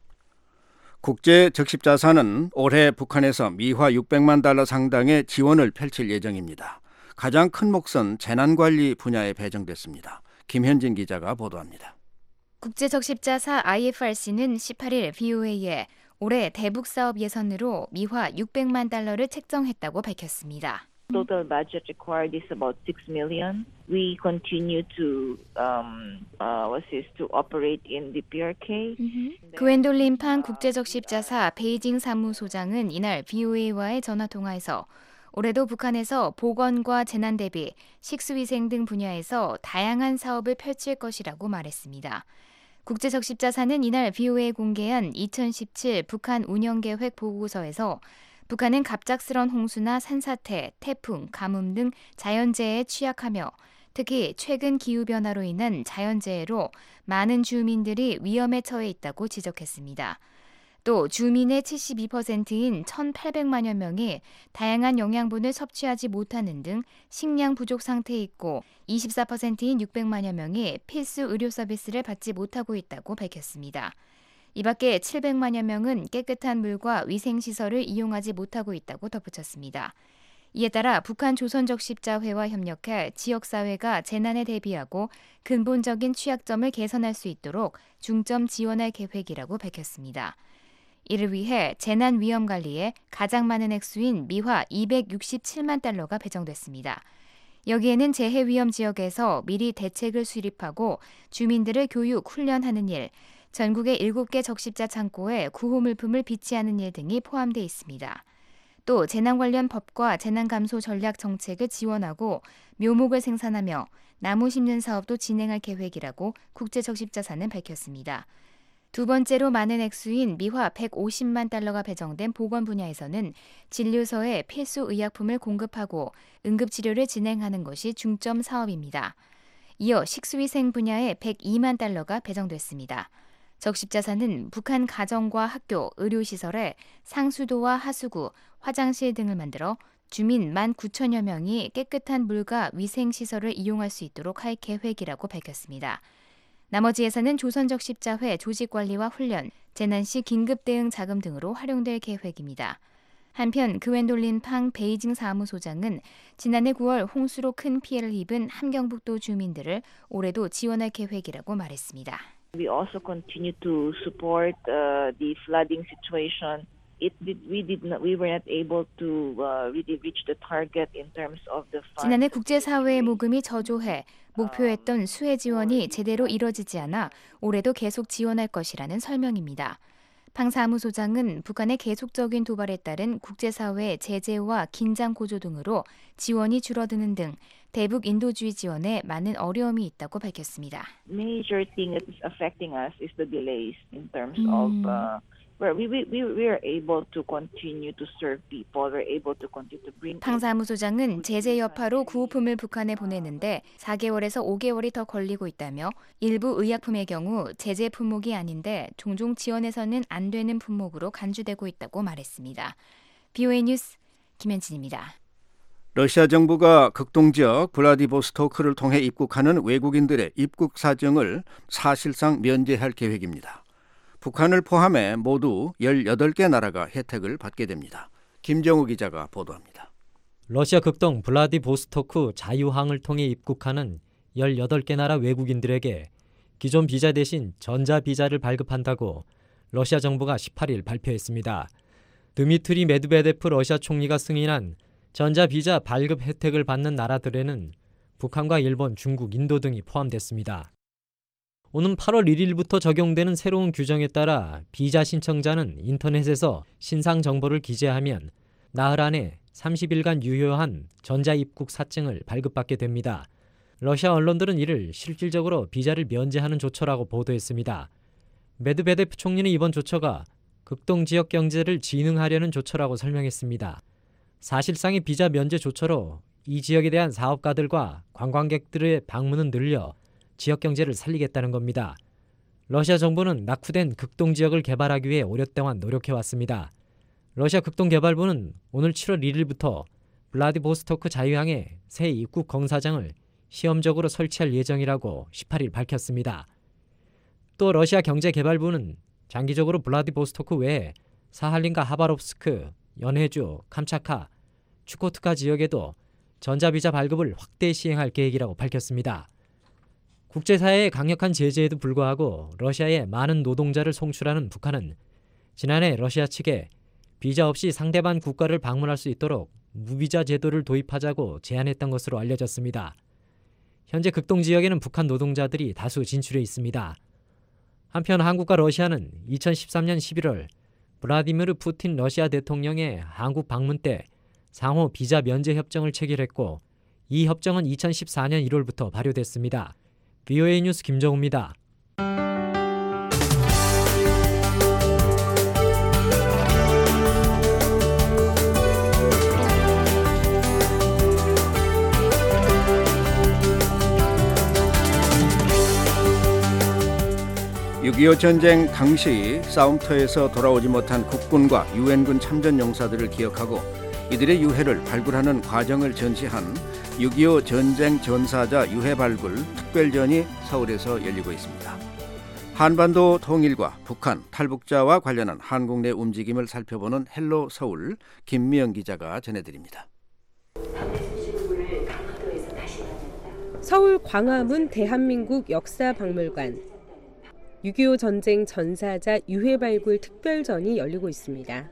국제적십자사는 올해 북한에서 미화 육백만 달러 상당의 지원을 펼칠 예정입니다. 가장 큰 몫은 재난관리 분야에 배정됐습니다. 김현진 기자가 보도합니다. 국제적십자사 아이에프알씨는 십팔 일 브이오에이에 올해 대북 사업 예산으로 미화 육백만 달러를 책정했다고 밝혔습니다. Total budget required is about six million. We continue to um, uh, what's this, to operate in the 피알케이. 그웬돌린 판 국제적십자사 베이징 사무소장은 이날 브이오에이와의 전화 통화에서 올해도 북한에서 보건과 재난 대비, 식수위생 등 분야에서 다양한 사업을 펼칠 것이라고 말했습니다. 국제적십자사는 이날 브이오에이에 공개한 이천십칠 북한 운영계획 보고서에서 북한은 갑작스런 홍수나 산사태, 태풍, 가뭄 등 자연재해에 취약하며 특히 최근 기후변화로 인한 자연재해로 많은 주민들이 위험에 처해 있다고 지적했습니다. 또 주민의 칠십이 퍼센트인 천팔백만여 명이 다양한 영양분을 섭취하지 못하는 등 식량 부족 상태에 있고 이십사 퍼센트인 육백만여 명이 필수 의료 서비스를 받지 못하고 있다고 밝혔습니다. 이 밖에 칠백만여 명은 깨끗한 물과 위생시설을 이용하지 못하고 있다고 덧붙였습니다. 이에 따라 북한 조선적십자회와 협력해 지역사회가 재난에 대비하고 근본적인 취약점을 개선할 수 있도록 중점 지원할 계획이라고 밝혔습니다. 이를 위해 재난위험관리에 가장 많은 액수인 미화 이백육십칠만 달러가 배정됐습니다. 여기에는 재해위험 지역에서 미리 대책을 수립하고 주민들을 교육, 훈련하는 일, 전국의 일곱 개 적십자 창고에 구호물품을 비치하는 일 등이 포함돼 있습니다. 또 재난 관련 법과 재난 감소 전략 정책을 지원하고 묘목을 생산하며 나무 심는 사업도 진행할 계획이라고 국제적십자사는 밝혔습니다. 두 번째로 많은 액수인 미화 백오십만 달러가 배정된 보건 분야에서는 진료소에 필수 의약품을 공급하고 응급치료를 진행하는 것이 중점 사업입니다. 이어 식수위생 분야에 백이만 달러가 배정됐습니다. 적십자사는 북한 가정과 학교, 의료시설에 상수도와 하수구, 화장실 등을 만들어 주민 만 구천여 명이 깨끗한 물과 위생시설을 이용할 수 있도록 할 계획이라고 밝혔습니다. 나머지 예산은 조선적십자회 조직관리와 훈련, 재난시 긴급대응 자금 등으로 활용될 계획입니다. 한편 그웬돌린 팡 베이징 사무소장은 지난해 구월 홍수로 큰 피해를 입은 함경북도 주민들을 올해도 지원할 계획이라고 말했습니다. We also continue to support uh, the flooding situation. It did, we did not, we were not able to uh, really reach the target in terms of the funds. 지난해 국제사회의 모금이 저조해 목표했던 수해 지원이 제대로 이뤄지지 않아 올해도 계속 지원할 것이라는 설명입니다. 팡 사무소장은 북한의 계속적인 도발에 따른 국제사회의 제재와 긴장 고조 등으로 지원이 줄어드는 등 대북 인도주의 지원에 많은 어려움이 있다고 밝혔습니다. Major thing that is affecting us is the delays in terms 음. of uh, where we we we are able to continue to serve people. We're able to continue to bring. 팡 사무소장은 제재 여파로 구호품을 북한에 보내는데 사 개월에서 오 개월이 더 걸리고 있다며 일부 의약품의 경우 제재 품목이 아닌데 종종 지원해서는 안 되는 품목으로 간주되고 있다고 말했습니다. 브이오에이 뉴스 김현진입니다. 러시아 정부가 극동지역 블라디보스토크를 통해 입국하는 외국인들의 입국 사정을 사실상 면제할 계획입니다. 북한을 포함해 모두 열여덟 개 나라가 혜택을 받게 됩니다. 김정우 기자가 보도합니다. 러시아 극동 블라디보스토크 자유항을 통해 입국하는 열여덟 개 나라 외국인들에게 기존 비자 대신 전자비자를 발급한다고 러시아 정부가 십팔 일 발표했습니다. 드미트리 메드베데프 러시아 총리가 승인한 전자비자 발급 혜택을 받는 나라들에는 북한과 일본, 중국, 인도 등이 포함됐습니다. 오는 팔월 일일부터 적용되는 새로운 규정에 따라 비자 신청자는 인터넷에서 신상 정보를 기재하면 나흘 안에 삼십 일간 유효한 전자입국 사증을 발급받게 됩니다. 러시아 언론들은 이를 실질적으로 비자를 면제하는 조처라고 보도했습니다. 메드베데프 총리는 이번 조처가 극동 지역 경제를 진흥하려는 조처라고 설명했습니다. 사실상의 비자 면제 조처로 이 지역에 대한 사업가들과 관광객들의 방문은 늘려 지역 경제를 살리겠다는 겁니다. 러시아 정부는 낙후된 극동 지역을 개발하기 위해 오랫동안 노력해왔습니다. 러시아 극동개발부는 오늘 칠월 일일부터 블라디보스토크 자유항에 새 입국 검사장을 시험적으로 설치할 예정이라고 십팔일 밝혔습니다. 또 러시아 경제개발부는 장기적으로 블라디보스토크 외에 사할린과 하바롭스크, 연해주, 캄차카, 추코트카 지역에도 전자비자 발급을 확대 시행할 계획이라고 밝혔습니다. 국제사회의 강력한 제재에도 불구하고 러시아에 많은 노동자를 송출하는 북한은 지난해 러시아 측에 비자 없이 상대방 국가를 방문할 수 있도록 무비자 제도를 도입하자고 제안했던 것으로 알려졌습니다. 현재 극동 지역에는 북한 노동자들이 다수 진출해 있습니다. 한편 한국과 러시아는 이천십삼년 십일월 블라디미르 푸틴 러시아 대통령의 한국 방문 때 상호 비자 면제 협정을 체결했고 이 협정은 이천십사년 일월부터 발효됐습니다. 브이오에이 뉴스 김정우입니다. 육이오 전쟁 당시 싸움터에서 돌아오지 못한 국군과 유엔군 참전 용사들을 기억하고 이들의 유해를 발굴하는 과정을 전시한 육이오 전쟁 전사자 유해 발굴 특별전이 서울에서 열리고 있습니다. 한반도 통일과 북한 탈북자와 관련한 한국 내 움직임을 살펴보는 헬로 서울 김미영 기자가 전해드립니다. 서울 광화문 대한민국 역사박물관 육이오 전쟁 전사자 유해 발굴 특별전이 열리고 있습니다.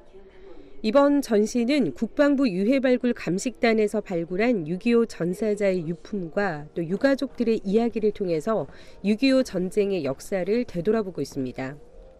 이번 전시는 국방부 유해 발굴 감식단에서 발굴한 육이오 전사자의 유품과 또 유가족들의 이야기를 통해서 육이오 전쟁의 역사를 되돌아보고 있습니다.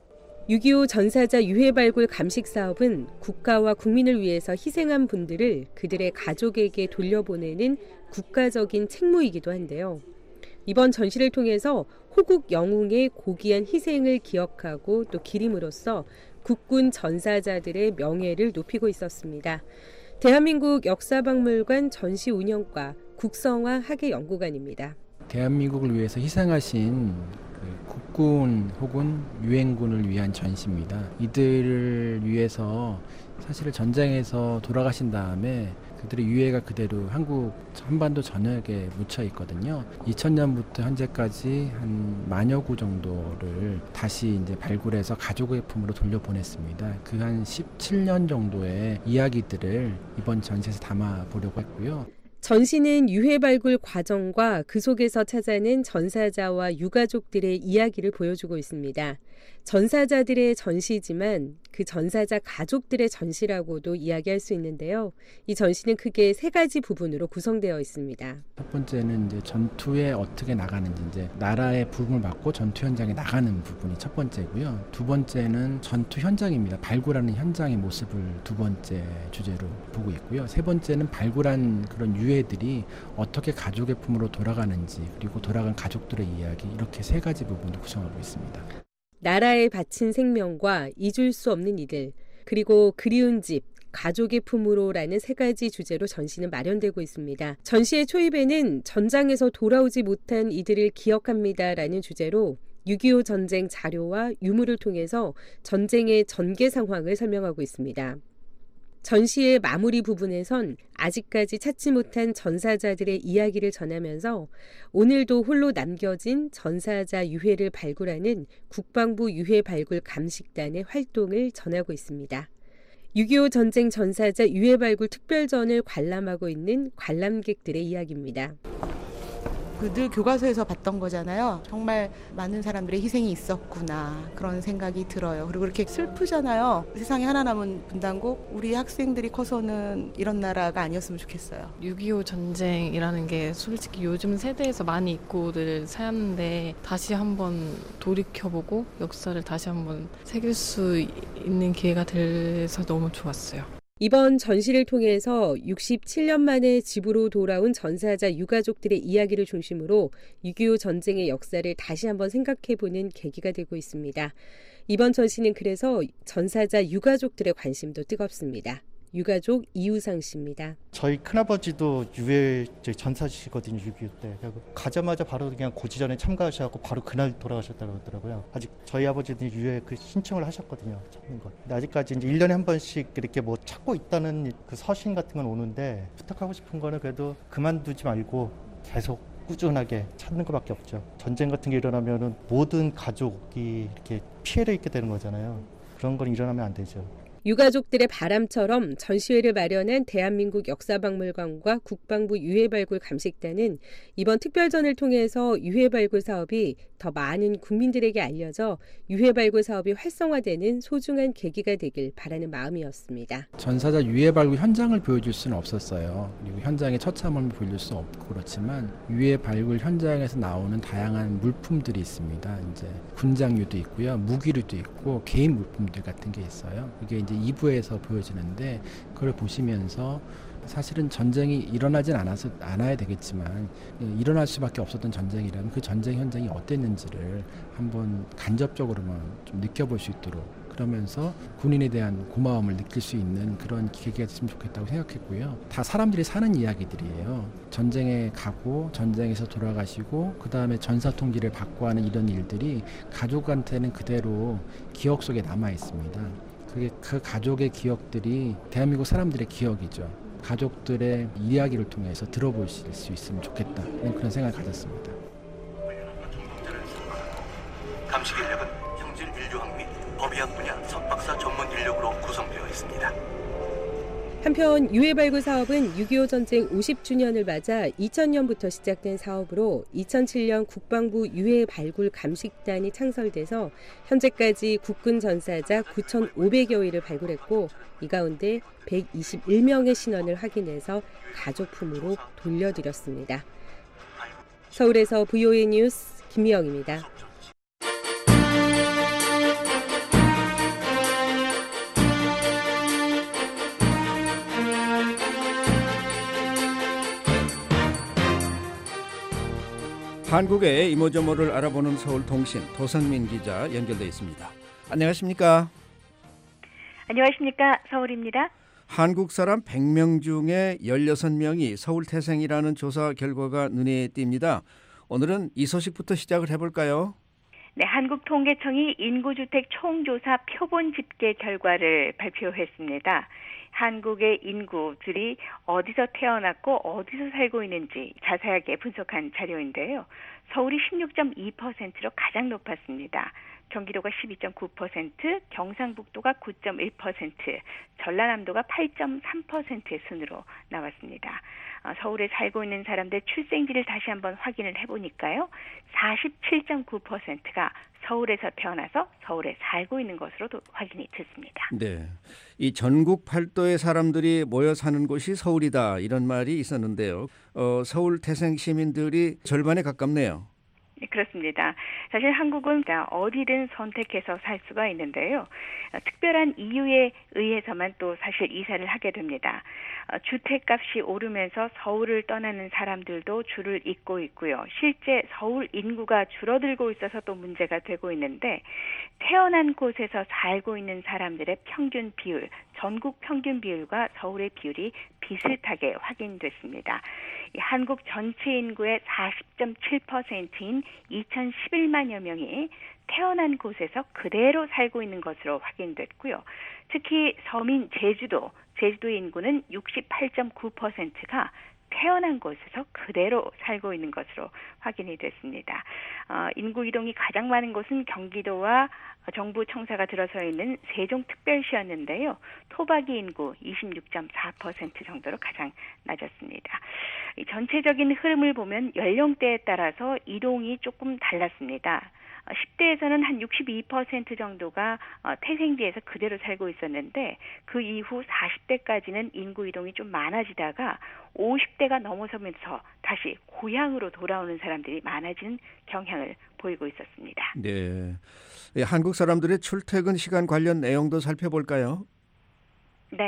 육이오 전사자 유해 발굴 감식 사업은 국가와 국민을 위해서 희생한 분들을 그들의 가족에게 돌려보내는 국가적인 책무이기도 한데요. 이번 전시를 통해서 호국 영웅의 고귀한 희생을 기억하고 또 기림으로써 국군 전사자들의 명예를 높이고 있었습니다. 대한민국 역사박물관 전시운영과 국성화 학예연구관입니다. 대한민국을 위해서 희생하신 그 국군 혹은 유엔군을 위한 전시입니다. 이들을 위해서 사실 전쟁에서 돌아가신 다음에 그들의 유해가 그대로 한국 한반도 전역에 묻혀 있거든요. 이천년부터 현재까지 한 만여 구 정도를 다시 이제 발굴해서 가족의 품으로 돌려보냈습니다. 그 한 십칠년 정도의 이야기들을 이번 전시에서 담아 보려고 했고요. 전시는 유해 발굴 과정과 그 속에서 찾아낸 전사자와 유가족들의 이야기를 보여주고 있습니다. 전사자들의 전시지만 그 전사자 가족들의 전시라고도 이야기할 수 있는데요. 이 전시는 크게 세 가지 부분으로 구성되어 있습니다. 첫 번째는 이제 전투에 어떻게 나가는지, 이제 나라의 부름을 받고 전투 현장에 나가는 부분이 첫 번째고요. 두 번째는 전투 현장입니다. 발굴하는 현장의 모습을 두 번째 주제로 보고 있고요. 세 번째는 발굴한 그런 유해들이 어떻게 가족의 품으로 돌아가는지, 그리고 돌아간 가족들의 이야기, 이렇게 세 가지 부분을 구성하고 있습니다. 나라에 바친 생명과 잊을 수 없는 이들, 그리고 그리운 집, 가족의 품으로라는 세 가지 주제로 전시는 마련되고 있습니다. 전시의 초입에는 전장에서 돌아오지 못한 이들을 기억합니다라는 주제로 육이오 전쟁 자료와 유물을 통해서 전쟁의 전개 상황을 설명하고 있습니다. 전시의 마무리 부분에선 아직까지 찾지 못한 전사자들의 이야기를 전하면서 오늘도 홀로 남겨진 전사자 유해를 발굴하는 국방부 유해 발굴 감식단의 활동을 전하고 있습니다. 육이오 전쟁 전사자 유해 발굴 특별전을 관람하고 있는 관람객들의 이야기입니다. 그 늘 교과서에서 봤던 거잖아요. 정말 많은 사람들의 희생이 있었구나, 그런 생각이 들어요. 그리고 이렇게 슬프잖아요. 세상에 하나 남은 분단국, 우리 학생들이 커서는 이런 나라가 아니었으면 좋겠어요. 육이오 전쟁이라는 게 솔직히 요즘 세대에서 많이 잊고들 사는데 다시 한번 돌이켜보고 역사를 다시 한번 새길 수 있는 기회가 돼서 너무 좋았어요. 이번 전시를 통해서 육십칠 년 만에 집으로 돌아온 전사자 유가족들의 이야기를 중심으로 육이오 전쟁의 역사를 다시 한번 생각해보는 계기가 되고 있습니다. 이번 전시는 그래서 전사자 유가족들의 관심도 뜨겁습니다. 유가족 이우상 씨입니다. 저희 큰아버지도 유해 전사시거든요. 육이오 때. 가자마자 바로 그냥 고지전에 참가하셔서 바로 그날 돌아가셨다고 하더라고요. 아직 저희 아버지는 유해 그 신청을 하셨거든요. 찾는 것. 근데 아직까지 이제 일 년에 한 번씩 이렇게 뭐 찾고 있다는 그 서신 같은 건 오는데 부탁하고 싶은 거는 그래도 그만두지 말고 계속 꾸준하게 찾는 것밖에 없죠. 전쟁 같은 게 일어나면은 모든 가족이 이렇게 피해를 입게 되는 거잖아요. 그런 건 일어나면 안 되죠. 유가족들의 바람처럼 전시회를 마련한 대한민국 역사박물관과 국방부 유해발굴 감식단은 이번 특별전을 통해서 유해발굴 사업이 더 많은 국민들에게 알려져 유해발굴 사업이 활성화되는 소중한 계기가 되길 바라는 마음이었습니다. 전사자 유해발굴 현장을 보여줄 수는 없었어요. 그리고 현장의 처참함을 보여줄 수 없고 그렇지만 유해발굴 현장에서 나오는 다양한 물품들이 있습니다. 이제 군장류도 있고요, 무기류도 있고 개인 물품들 같은 게 있어요. 이게 이제 이 부에서 보여지는데 그걸 보시면서 사실은 전쟁이 일어나진 않아서 않아야 되겠지만 일어날 수밖에 없었던 전쟁이라면 그 전쟁 현장이 어땠는지를 한번 간접적으로만 좀 느껴볼 수 있도록 그러면서 군인에 대한 고마움을 느낄 수 있는 그런 기회가 됐으면 좋겠다고 생각했고요. 다 사람들이 사는 이야기들이에요. 전쟁에 가고 전쟁에서 돌아가시고 그 다음에 전사통지를 받고 하는 이런 일들이 가족한테는 그대로 기억 속에 남아 있습니다. 그게 그 가족의 기억들이 대한민국 사람들의 기억이죠. 가족들의 이야기를 통해서 들어보실 수 있으면 좋겠다. 그런 생각을 가졌습니다. 감식 인력은 형질 인류학 및 법의학 분야 석박사 전문 인력으로 구성되어 있습니다. 한편 유해발굴 사업은 육이오 전쟁 오십 주년을 맞아 이천 년부터 시작된 사업으로 이천칠 년 국방부 유해발굴 감식단이 창설돼서 현재까지 국군 전사자 구천오백여위를 발굴했고 이 가운데 백이십일 명의 신원을 확인해서 가족품으로 돌려드렸습니다. 서울에서 브이오에이 뉴스 김미영입니다. 한국의 이모저모를 알아보는 서울통신 도상민 기자 연결돼 있습니다. 안녕하십니까? 안녕하십니까? 서울입니다. 한국 사람 백 명 중에 열여섯 명이 서울 태생이라는 조사 결과가 눈에 띕니다. 오늘은 이 소식부터 시작을 해볼까요? 네, 한국통계청이 인구주택 총조사 표본 집계 결과를 발표했습니다. 한국의 인구들이 어디서 태어났고 어디서 살고 있는지 자세하게 분석한 자료인데요. 서울이 십육 점 이 퍼센트로 가장 높았습니다. 경기도가 십이 점 구 퍼센트, 경상북도가 구 점 일 퍼센트, 전라남도가 팔 점 삼 퍼센트의 순으로 나왔습니다. 어, 서울에 살고 있는 사람들 출생지를 다시 한번 확인을 해보니까요. 사십칠 점 구 퍼센트가 서울에서 태어나서 서울에 살고 있는 것으로도 확인이 됐습니다. 네, 이 전국 팔도의 사람들이 모여 사는 곳이 서울이다 이런 말이 있었는데요. 어, 서울 태생 시민들이 절반에 가깝네요. 네, 그렇습니다. 사실 한국은 어디든 선택해서 살 수가 있는데요. 특별한 이유에 의해서만 또 사실 이사를 하게 됩니다. 주택값이 오르면서 서울을 떠나는 사람들도 줄을 잇고 있고요. 실제 서울 인구가 줄어들고 있어서 또 문제가 되고 있는데 태어난 곳에서 살고 있는 사람들의 평균 비율, 전국 평균 비율과 서울의 비율이 비슷하게 확인됐습니다. 한국 전체 인구의 사십 점 칠 퍼센트인 이천십일만여 명이 태어난 곳에서 그대로 살고 있는 것으로 확인됐고요. 특히 서민 제주도, 제주도의 인구는 육십팔 점 구 퍼센트가 태어난 곳에서 그대로 살고 있는 것으로 확인이 됐습니다. 어, 인구 이동이 가장 많은 곳은 경기도와 정부 청사가 들어서 있는 세종특별시였는데요. 토박이 인구 이십육 점 사 퍼센트 정도로 가장 낮았습니다. 이 전체적인 흐름을 보면 연령대에 따라서 이동이 조금 달랐습니다. 십 대에서는 한 육십이 퍼센트 정도가 태생지에서 그대로 살고 있었는데 그 이후 사십 대까지는 인구 이동이 좀 많아지다가 오십 대가 넘어서면서 다시 고향으로 돌아오는 사람들이 많아지는 경향을 보이고 있었습니다. 네, 한국 사람들의 출퇴근 시간 관련 내용도 살펴볼까요? 네,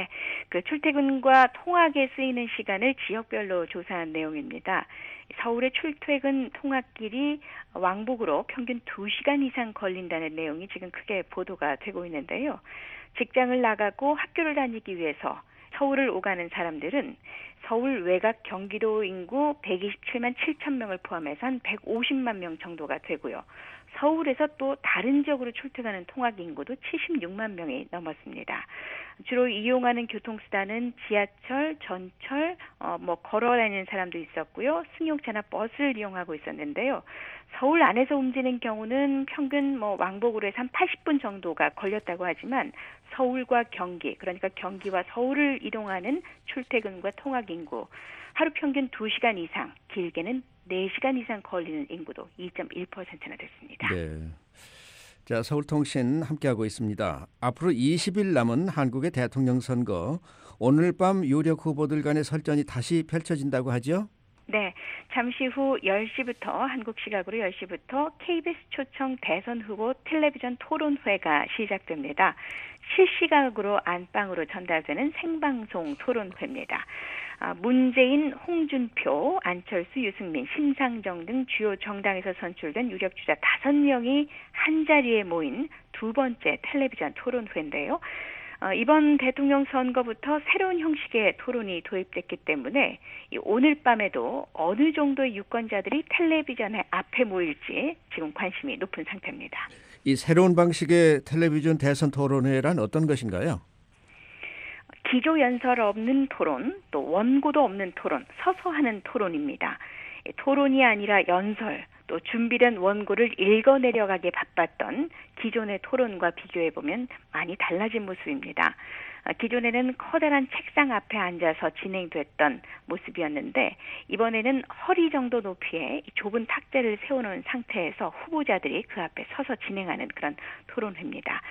그 출퇴근과 통학에 쓰이는 시간을 지역별로 조사한 내용입니다. 서울의 출퇴근 통학길이 왕복으로 평균 두 시간 이상 걸린다는 내용이 지금 크게 보도가 되고 있는데요. 직장을 나가고 학교를 다니기 위해서 서울을 오가는 사람들은 서울 외곽 경기도 인구 백이십칠만 칠천 명을 포함해서 한 백오십만 명 정도가 되고요. 서울에서 또 다른 지역으로 출퇴하는 통학 인구도 칠십육만 명이 넘었습니다. 주로 이용하는 교통수단은 지하철, 전철, 어, 뭐 걸어 다니는 사람도 있었고요. 승용차나 버스를 이용하고 있었는데요. 서울 안에서 움직이는 경우는 평균 뭐 왕복으로 해서 한 팔십 분 정도가 걸렸다고 하지만 서울과 경기, 그러니까 경기와 서울을 이동하는 출퇴근과 통학 인구, 하루 평균 두 시간 이상, 길게는 네 시간 이상 걸리는 인구도 이 점 일 퍼센트나 됐습니다. 네. 자, 서울통신 함께하고 있습니다. 앞으로 이십 일 남은 한국의 대통령 선거, 오늘 밤 유력 후보들 간의 설전이 다시 펼쳐진다고 하죠? 네, 잠시 후 열 시부터 한국 시각으로 열 시부터 케이비에스 초청 대선 후보 텔레비전 토론회가 시작됩니다. 실시각으로 안방으로 전달되는 생방송 토론회입니다. 아, 문재인, 홍준표, 안철수, 유승민, 심상정 등 주요 정당에서 선출된 유력 주자 다섯 명이 한자리에 모인 두 번째 텔레비전 토론회인데요. 어, 이번 대통령 선거부터 새로운 형식의 토론이 도입됐기 때문에 이 오늘 밤에도 어느 정도의 유권자들이 텔레비전의 앞에 모일지 지금 관심이 높은 상태입니다. 이 새로운 방식의 텔레비전 대선 토론회란 어떤 것인가요? 기조 연설 없는 토론, 또 원고도 없는 토론, 서서 하는 토론입니다. 토론이 아니라 연설, 또 준비된 원고를 읽어내려가기에 바빴던 기존의 토론과 비교해보면 많이 달라진 모습입니다. 기존에는 커다란 책상 앞에 앉아서 진행됐던 모습이었는데 이번에는 허리 정도 높이의 좁은 탁자를 세워놓은 상태에서 후보자들이 그 앞에 서서 진행하는 그런 토론회입니다.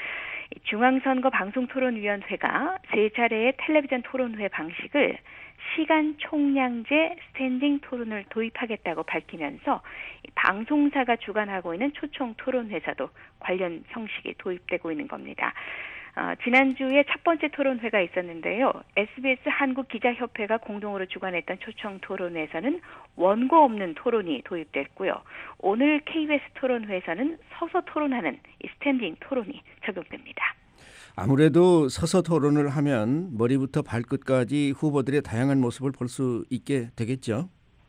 중앙선거방송토론위원회가 세 차례의 텔레비전 토론회 방식을 시간 총량제 스탠딩 토론을 도입하겠다고 밝히면서 방송사가 주관하고 있는 초청 토론회사도 관련 형식이 도입되고 있는 겁니다. 어, 지난주에 첫 번째 토론회가 있었는데요. 에스비에스 한국기자협회가 공동으로 주관했던 초청 토론회에서는 원고 없는 토론이 도입됐고요. 오늘 케이비에스 토론회에서는 서서 토론하는 이 스탠딩 토론이 적용됩니다. 아무래도 서서 토론을 하면 머리부터 발끝까지 후보들의 다양한 모습을 볼 수 있게 되겠죠?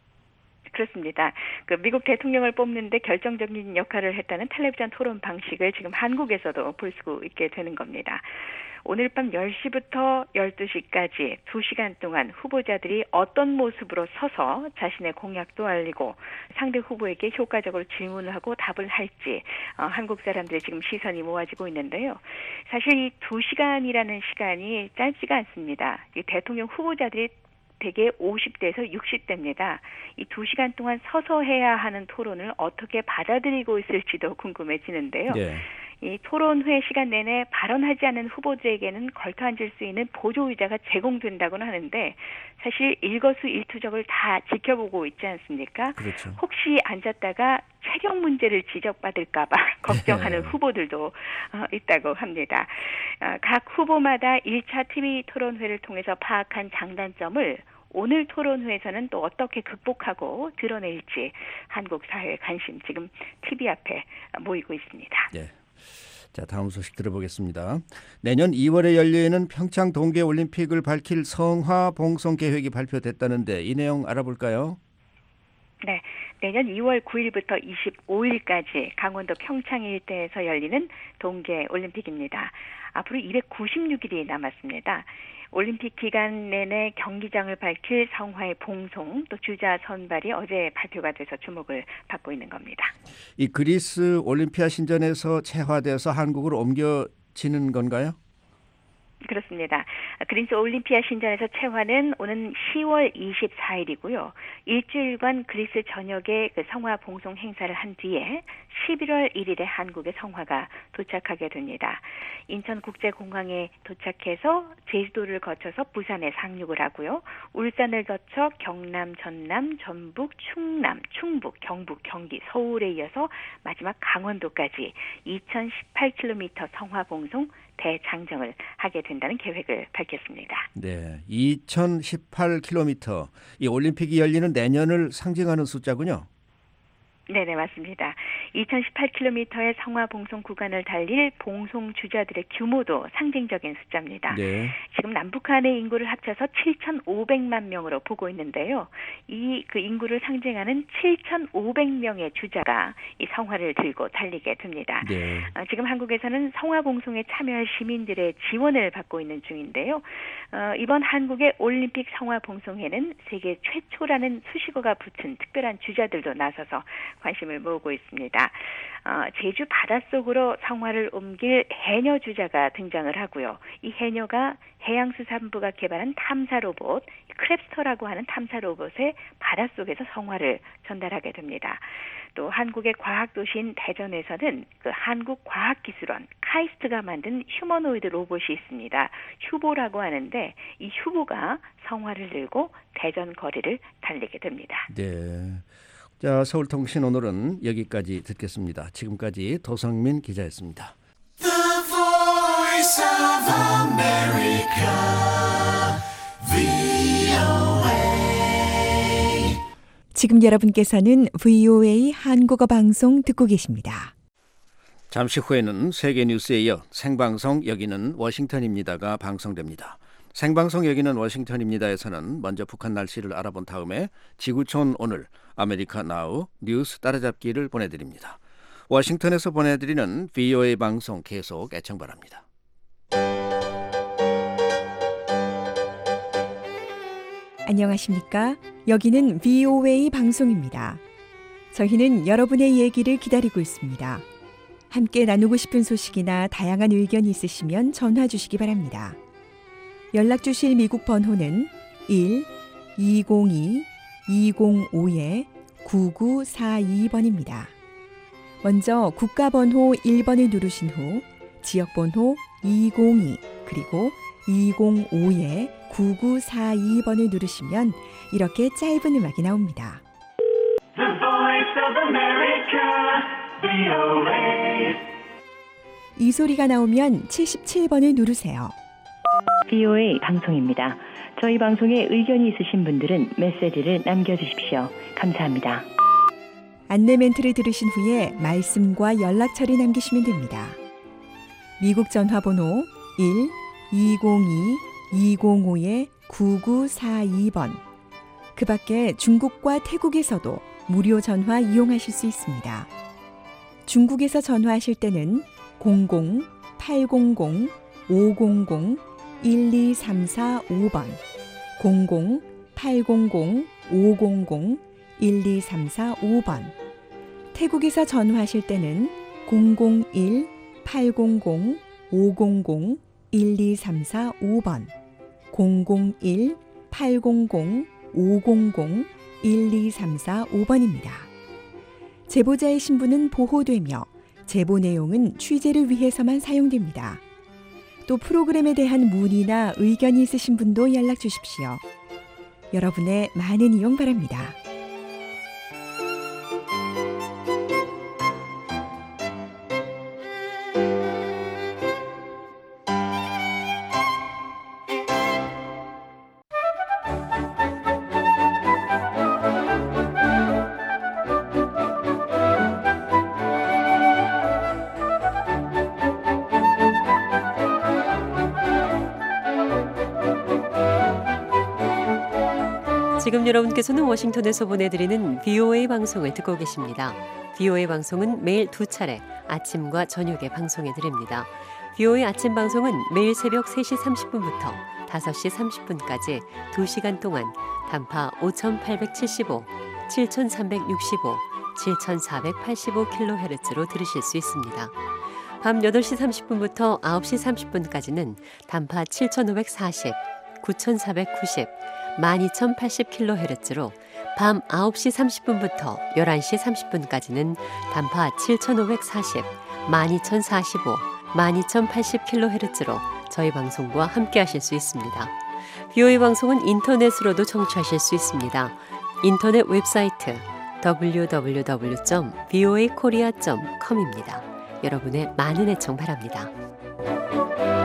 그렇습니다. 그 미국 대통령을 뽑는데 결정적인 역할을 했다는 텔레비전 토론 방식을 지금 한국에서도 볼 수 있게 되는 겁니다. 오늘 밤 열 시부터 열두 시까지 두 시간 동안 후보자들이 어떤 모습으로 서서 자신의 공약도 알리고 상대 후보에게 효과적으로 질문을 하고 답을 할지 어, 한국 사람들의 지금 시선이 모아지고 있는데요. 사실 이 두 시간이라는 시간이 짧지가 않습니다. 이 대통령 후보자들이 대개 오십 대에서 육십 대입니다. 이 두 시간 동안 서서 해야 하는 토론을 어떻게 받아들이고 있을지도 궁금해지는데요. 네. 이 토론회 시간 내내 발언하지 않은 후보들에게는 걸터 앉을 수 있는 보조 의자가 제공된다고는 하는데 사실 일거수일투족을 다 지켜보고 있지 않습니까? 그렇죠. 혹시 앉았다가 체력 문제를 지적받을까 봐 걱정하는 네. 후보들도 어, 있다고 합니다. 어, 각 후보마다 일 차 티비 토론회를 통해서 파악한 장단점을 오늘 토론회에서는 또 어떻게 극복하고 드러낼지 한국 사회의 관심 지금 티비 앞에 모이고 있습니다. 네. 자, 다음 소식 들어보겠습니다. 내년 이월에 열리는 평창 동계올림픽을 밝힐 성화 봉송 계획이 발표됐다는데 이 내용 알아볼까요? 네, 내년 이월 구일부터 이십오일까지 강원도 평창 일대에서 열리는 동계올림픽입니다. 앞으로 이백구십육일이 남았습니다. 올림픽 기간 내내 경기장을 밝힐 성화의 봉송 또 주자 선발이 어제 발표가 돼서 주목을 받고 있는 겁니다. 이 그리스 올림피아 신전에서 체화돼서 한국으로 옮겨지는 건가요? 그렇습니다. 그리스 올림피아 신전에서 체화는 오는 시월 이십사일이고요. 일주일간 그리스 전역에 그 성화 봉송 행사를 한 뒤에 십일월 일일에 한국에 성화가 도착하게 됩니다. 인천국제공항에 도착해서 제주도를 거쳐서 부산에 상륙을 하고요. 울산을 거쳐 경남, 전남, 전북, 충남, 충북, 경북, 경기, 서울에 이어서 마지막 강원도까지 이천십팔 킬로미터 성화 봉송 대장정을 하게 됩니다. 된다는 계획을 밝혔습니다. 네, 이천십팔 킬로미터. 이 올림픽이 열리는 내년을 상징하는 숫자군요. 네네, 맞습니다. 이천십팔 킬로미터의 성화 봉송 구간을 달릴 봉송 주자들의 규모도 상징적인 숫자입니다. 네. 지금 남북한의 인구를 합쳐서 칠천오백만 명으로 보고 있는데요. 이 그 인구를 상징하는 칠천오백 명의 주자가 이 성화를 들고 달리게 됩니다. 네. 어, 지금 한국에서는 성화 봉송에 참여할 시민들의 지원을 받고 있는 중인데요. 어, 이번 한국의 올림픽 성화 봉송에는 세계 최초라는 수식어가 붙은 특별한 주자들도 나서서 관심을 모으고 있습니다. 어, 제주 바닷속으로 성화를 옮길 해녀 주자가 등장을 하고요. 이 해녀가 해양수산부가 개발한 탐사 로봇, 크랩스터라고 하는 탐사 로봇에 바닷속에서 성화를 전달하게 됩니다. 또 한국의 과학도시인 대전에서는 그 한국과학기술원 카이스트가 만든 휴머노이드 로봇이 있습니다. 휴보라고 하는데 이 휴보가 성화를 들고 대전 거리를 달리게 됩니다. 네. 자, 서울통신 오늘은 여기까지 듣겠습니다. 지금까지 도성민 기자였습니다. The Voice of America, 브이오에이. 지금 여러분께서는 브이오에이 한국어 방송 듣고 계십니다. 잠시 후에는 세계 뉴스에 이어 생방송 여기는 워싱턴입니다가 방송됩니다. 생방송 여기는 워싱턴입니다에서는 먼저 북한 날씨를 알아본 다음에 지구촌 오늘 아메리카 나우 뉴스 따라잡기를 보내드립니다. 워싱턴에서 보내드리는 브이오에이 방송 계속 애청 바랍니다. 안녕하십니까? 여기는 브이오에이 방송입니다. 저희는 여러분의 얘기를 기다리고 있습니다. 함께 나누고 싶은 소식이나 다양한 의견이 있으시면 전화 주시기 바랍니다. 연락 주실 미국 번호는 일 이공이 이공오 구구사이 번입니다. 먼저 국가번호 일 번을 누르신 후 지역번호 이공이 그리고 이공오 구구사이 번을 누르시면 이렇게 짧은 음악이 나옵니다. The Voice of America, 브이오에이. 이 소리가 나오면 칠십칠 번을 누르세요. 브이오에이 방송입니다. 저희 방송에 의견이 있으신 분들은 메시지를 남겨주십시오. 감사합니다. 안내 멘트를 들으신 후에 말씀과 연락처를 남기시면 됩니다. 미국 전화번호 일 이공이 이공오 구구사이 번. 그 밖에 중국과 태국에서도 무료 전화 이용하실 수 있습니다. 중국에서 전화하실 때는 공공 팔공공 오공공 일이삼사오 번, 공공 팔공공 오공공 일이삼사오 번. 태국에서 전화하실 때는 공공일 팔공공 오공공 일이삼사오 번, 공공일 팔공공 오공공 일이삼사오 번입니다. 제보자의 신분은 보호되며 제보 내용은 취재를 위해서만 사용됩니다. 또 프로그램에 대한 문의나 의견이 있으신 분도 연락 주십시오. 여러분의 많은 이용 바랍니다. 지금 여러분께서는 워싱턴에서 보내드리는 브이오에이 방송을 듣고 계십니다. 브이오에이 방송은 매일 두 차례 아침과 저녁에 방송해 드립니다. 브이오에이 아침 방송은 매일 새벽 세 시 삼십 분부터 다섯 시 삼십 분까지 두 시간 동안 단파 오천팔백칠십오, 칠천삼백육십오, 칠천사백팔십오 킬로헤르츠로 들으실 수 있습니다. 밤 여덟 시 삼십 분부터 아홉 시 삼십 분까지는 단파 칠천오백사십, 구천사백구십, 만 이천팔십 킬로헤르츠로 밤 아홉 시 삼십 분부터 열한 시 삼십 분까지는 단파 칠천오백사십, 만 이천사십오, 만 이천팔십 킬로헤르츠로 저희 방송과 함께 하실 수 있습니다. 브이오에이 방송은 인터넷으로도 청취하실 수 있습니다. 인터넷 웹사이트 더블유 더블유 더블유 점 브이오에이 코리아 점 컴입니다. 여러분의 많은 애청 바랍니다.